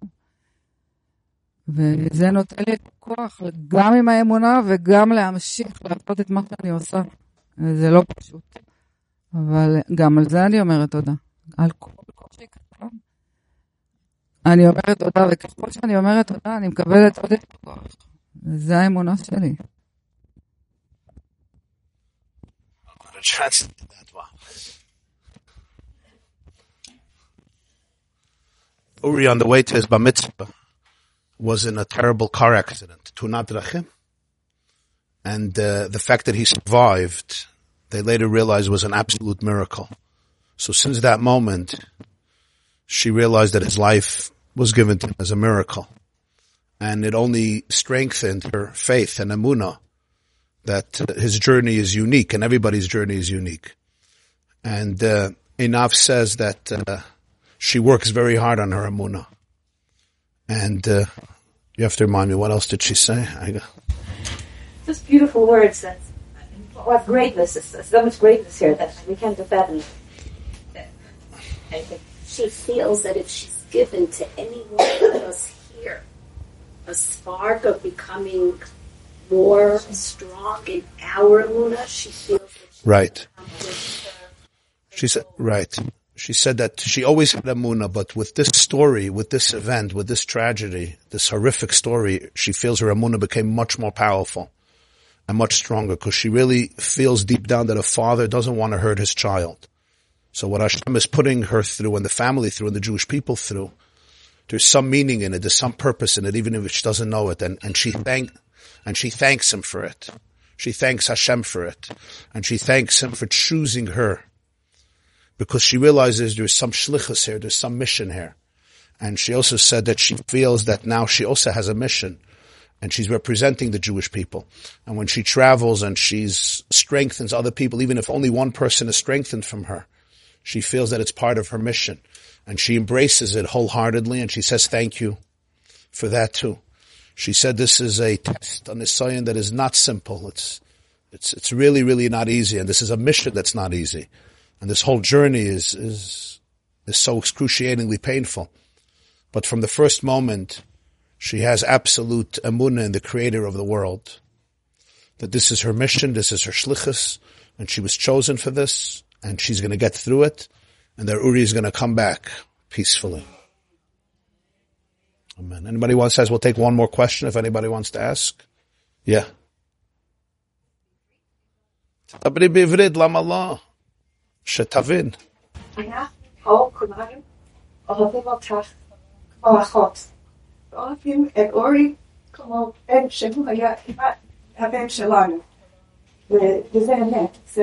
וזה נותן לי כוח גם עם האמונה וגם להמשיך לעשות את מה שאני עושה. זה לא פשוט. אבל גם על זה אני אומרת תודה. על כל קושי קטן. אני אומרת תודה, וככל שאני אומרת תודה, אני מקבלת עוד את הכוח. זה האמונה שלי. Uri, on the way to his bar mitzvah, was in a terrible car accident, Tunat Drachim. And uh, the fact that he survived, they later realized was an absolute miracle. So since that moment, she realized that his life was given to him as a miracle. And it only strengthened her faith and emunah that uh, his journey is unique and everybody's journey is unique. And uh, Einav says that uh, she works very hard on her emunah. And uh, you have to remind me, what else did she say? I Just beautiful words. That, what greatness is this? So much greatness here that we can't fathom. She feels that if she's given to anyone of us here a spark of becoming more strong in our emunah, she feels that she right. She said, right. She said that she always had emunah, but with this story, with this event, with this tragedy, this horrific story, she feels her emunah became much more powerful and much stronger because she really feels deep down that a father doesn't want to hurt his child. So what Hashem is putting her through and the family through and the Jewish people through, there's some meaning in it, there's some purpose in it, even if she doesn't know it. And, and she thank, and she thanks him for it. She thanks Hashem for it. And she thanks him for choosing her. Because she realizes there's some shlichus here, there's some mission here. And she also said that she feels that now she also has a mission. And she's representing the Jewish people. And when she travels and she strengthens other people, even if only one person is strengthened from her, she feels that it's part of her mission. And she embraces it wholeheartedly and she says thank you for that too. She said this is a test, a nisayon that is not simple. It's, It's it's really, really not easy, and this is a mission that's not easy. And this whole journey is is is so excruciatingly painful. But from the first moment, she has absolute emunah in the creator of the world. That this is her mission, this is her shlichus, and she was chosen for this, and she's going to get through it, and that Uri is going to come back peacefully. Amen. Anybody wants to ask? We'll take one more question if anybody wants to ask. Yeah. תדברי בעברית, למה לא? שתבין. אנחנו פה כולנו אוהבים אותך כמו אחות. אוהבים את אורי כמו בן שהוא היה כמעט הבן שלנו. וזה אמת.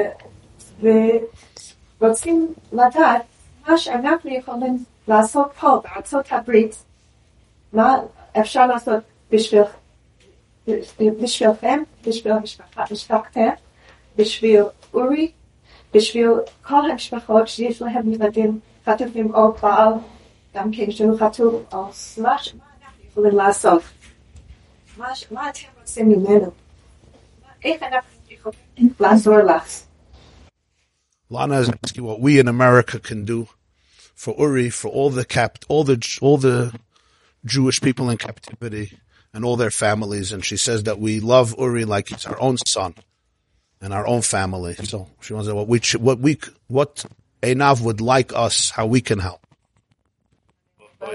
ורוצים לדעת מה שאנחנו יכולים לעשות פה בארצות הברית, מה אפשר לעשות בשביל, בשבילכם, בשביל משפחתכם, בשביל אורי, בשביל כל המשפחות שיש להם ילדים חטופים או בעל, גם כן שהוא חטוף, או מה אנחנו יכולים לעשות? מה אתם רוצים ממנו? איך אנחנו יכולים לעזור לך? Lana is asking what we in America can do for Uri, for all the cap, all the all the Jewish people in captivity and all their families, and she says that we love Uri like he's our own son and our own family. So she wants to know what we what we what Einav would like us, how we can help. אני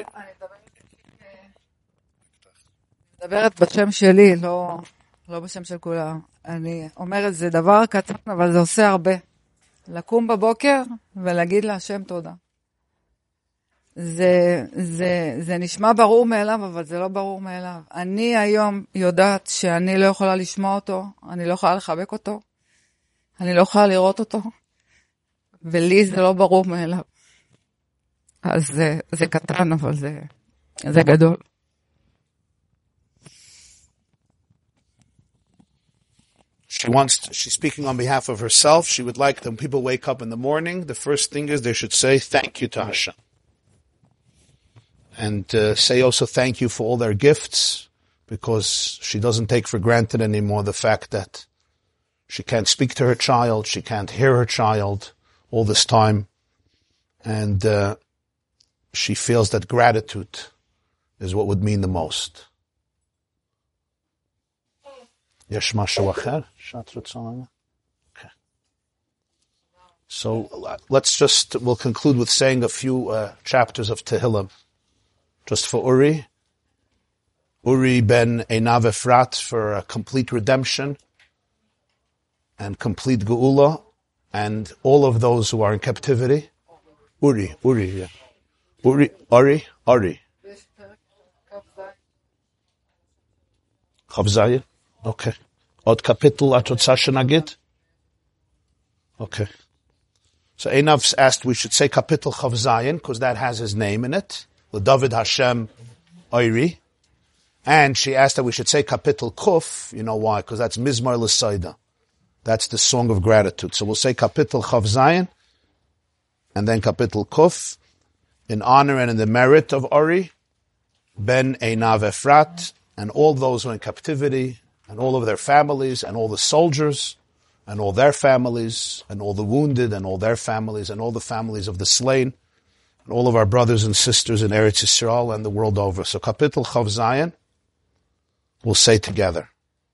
מדברת בשם שלי, לא לא בשם של כולם. אני אומרת, זה דבר קטן, אבל זה עושה הרבה. לקום בבוקר ולהגיד להשם תודה. זה, זה, זה נשמע ברור מאליו, אבל זה לא ברור מאליו. אני היום יודעת שאני לא יכולה לשמוע אותו, אני לא יכולה לחבק אותו, אני לא יכולה לראות אותו, ולי זה לא ברור מאליו. אז זה, זה קטן, אבל זה, זה גדול. She wants to, she's speaking on behalf of herself. She would like when people wake up in the morning, the first thing is they should say thank you to Hashem. And uh, say also thank you for all their gifts, because she doesn't take for granted anymore the fact that she can't speak to her child, she can't hear her child all this time. And uh, she feels that gratitude is what would mean the most. Yesh mashu acher? Okay. So let's just, we'll conclude with saying a few uh, chapters of Tehillim. Just for Uri. Uri ben Einav Efrat for a complete redemption and complete Geula, and all of those who are in captivity. Uri, Uri, yeah. Uri, Ari, Ari. Chav Zayin? Okay. Od kapitel at Rotzah Shenagid? Okay. So Einav's asked we should say kapitel Chav Zayin, because that has his name in it. David Hashem Oiri. And she asked that we should say kapitel Kuf. You know why? Because that's Mizmar L'Saida. That's the song of gratitude. So we'll say kapitel Chav Zayin, and then kapitel Kuf, in honor and in the merit of Ori, Ben Einav Efrat, and all those who are in captivity, and all of their families, and all the soldiers, and all their families, and all the wounded, and all their families, and all the families of the slain, and all of our brothers and sisters in Eretz Yisrael and the world over. So kapitel Chav Zayin, we'll say together.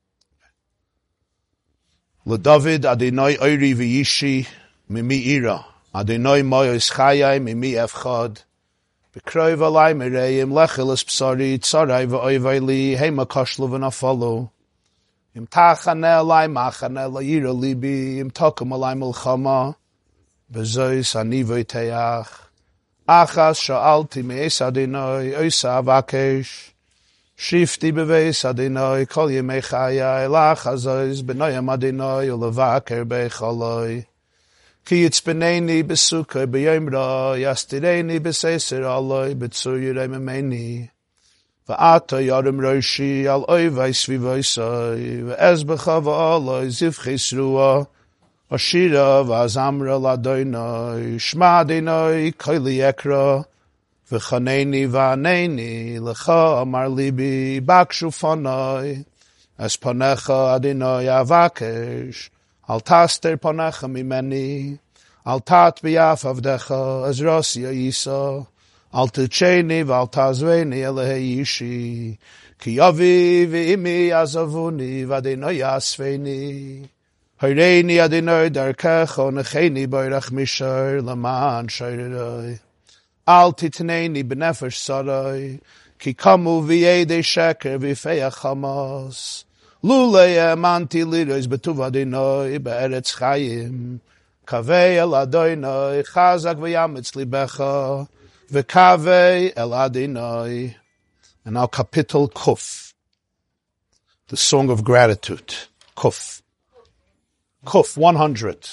LeDavid Adonai Oiri v'yishi mimi ira, Adonai moyos chayai mimi efchad, b'kroiv alai mereim lecheles psari tzarai v'oivai li heima kashlu v'nafalo, im tachane alai machane la'ira libi, im tokum alai melchama, b'zois ani v'iteach, achas sha'alti me'es Adonai oisa avakesh, Shifti beveis Adonai kol yemei chayai lach azois b'noyam Adonai ulevaker beichaloi. Ki yitzpeneni besukei b'yom ra yastireni b'seiser aloi b'tzur yirei memeni. V'ata yarim roshi al oivai svivoisoi v'ez b'chava aloi zivchei srua ashira v'azamra l'Adonai shma Adonai koili ekra V'chaneni v'aneni lecha amar libi bakshu fanai Es ponecha adinoi avakesh, al taster ponecha mimeni, al tat biyaf avdecha, as Rosya Yisa, al tucheni val tazveni elehe yishi, ki yavi v'imi azavuni v'adinoi asveni. Hayreini adinoi darkecha, necheni bayrach mishar, laman shayredoi. Al titneni b'nefesh sarai, ki kamu v'yedei sheker v'feach hamas. Lulei emanti lirois betuv adinoi be'eretz chayim. Kavei el adinoi chazak v'yametz libecha. V'kavei el adinoi. And now kapitel Kuf. The song of gratitude. Kuf. Kuf, one hundred.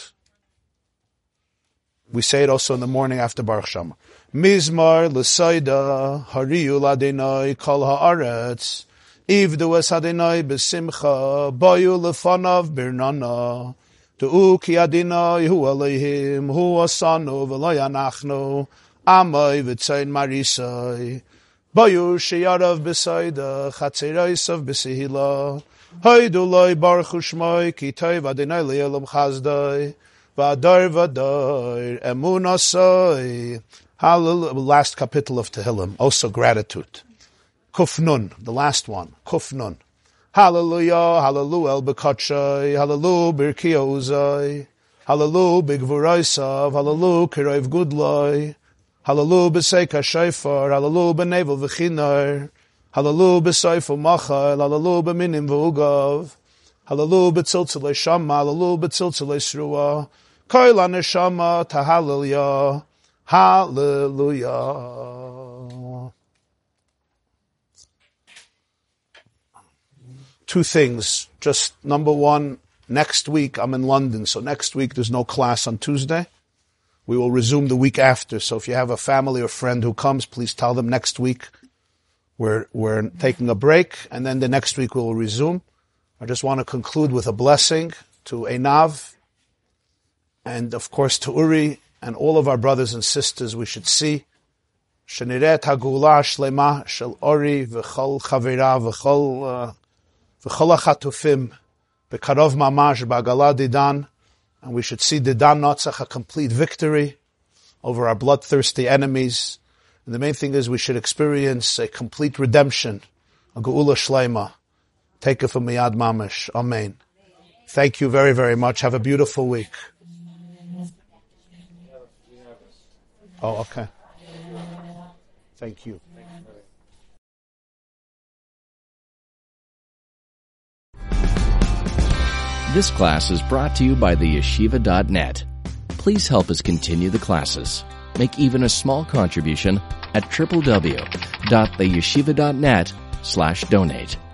We say it also in the morning after Baruch Shama. Mizmar l'soida hariyu l'adinoi kol ha'aretz. Ivdu es adinoi b'simcha boyu lefonav birnana. Tu'u ki adinoi hu Elohim hu asanu v'lo yanachnu amoi v'tzayin marisoi. Boyu sheyarav b'soida chatzeroisav b'sihila. Hoidu loi baruch u'shmoi ki toiv adinoi li'elam chazdoi. V'ador v'ador emunasoi. Hallelujah. Last kapitel of Tehillim. Also gratitude. Kuf Nun, the last one. Kuf Nun. Hallelujah, hallelujah el bekotshai, hallelujah birkiya uzai, hallelujah bigvuraisav, hallelujah kiroiv gudloi, hallelujah b'seika shofar, hallelujah b'nevel v'chinar, hallelujah b'soifu machal, hallelujah b'minim v'ugav, hallelujah b'tziltzilei shama, hallelujah b'tziltzilei sruah, koil haneshama tahallelujah, hallelujah. Two things. Just number one, next week I'm in London, so next week there's no class on Tuesday. We will resume the week after, so if you have a family or friend who comes, please tell them next week we're, we're taking a break, and then the next week we will resume. I just want to conclude with a blessing to Einav, and of course to Uri, and all of our brothers and sisters we should see. Sheniret hagula shlema shel Uri v'chol chavira v'chol v'chol hachatufim b'karov mamash b'agala didan, and we should see didan notzach, a complete victory over our bloodthirsty enemies. And the main thing is we should experience a complete redemption, a geula shlema. Take it from Miyad Mamash. Amen. Thank you very, very much. Have a beautiful week. Oh, okay. Thank you. This class is brought to you by the yeshiva dot net. Please help us continue the classes. Make even a small contribution at w w w dot the yeshiva dot net slash donate.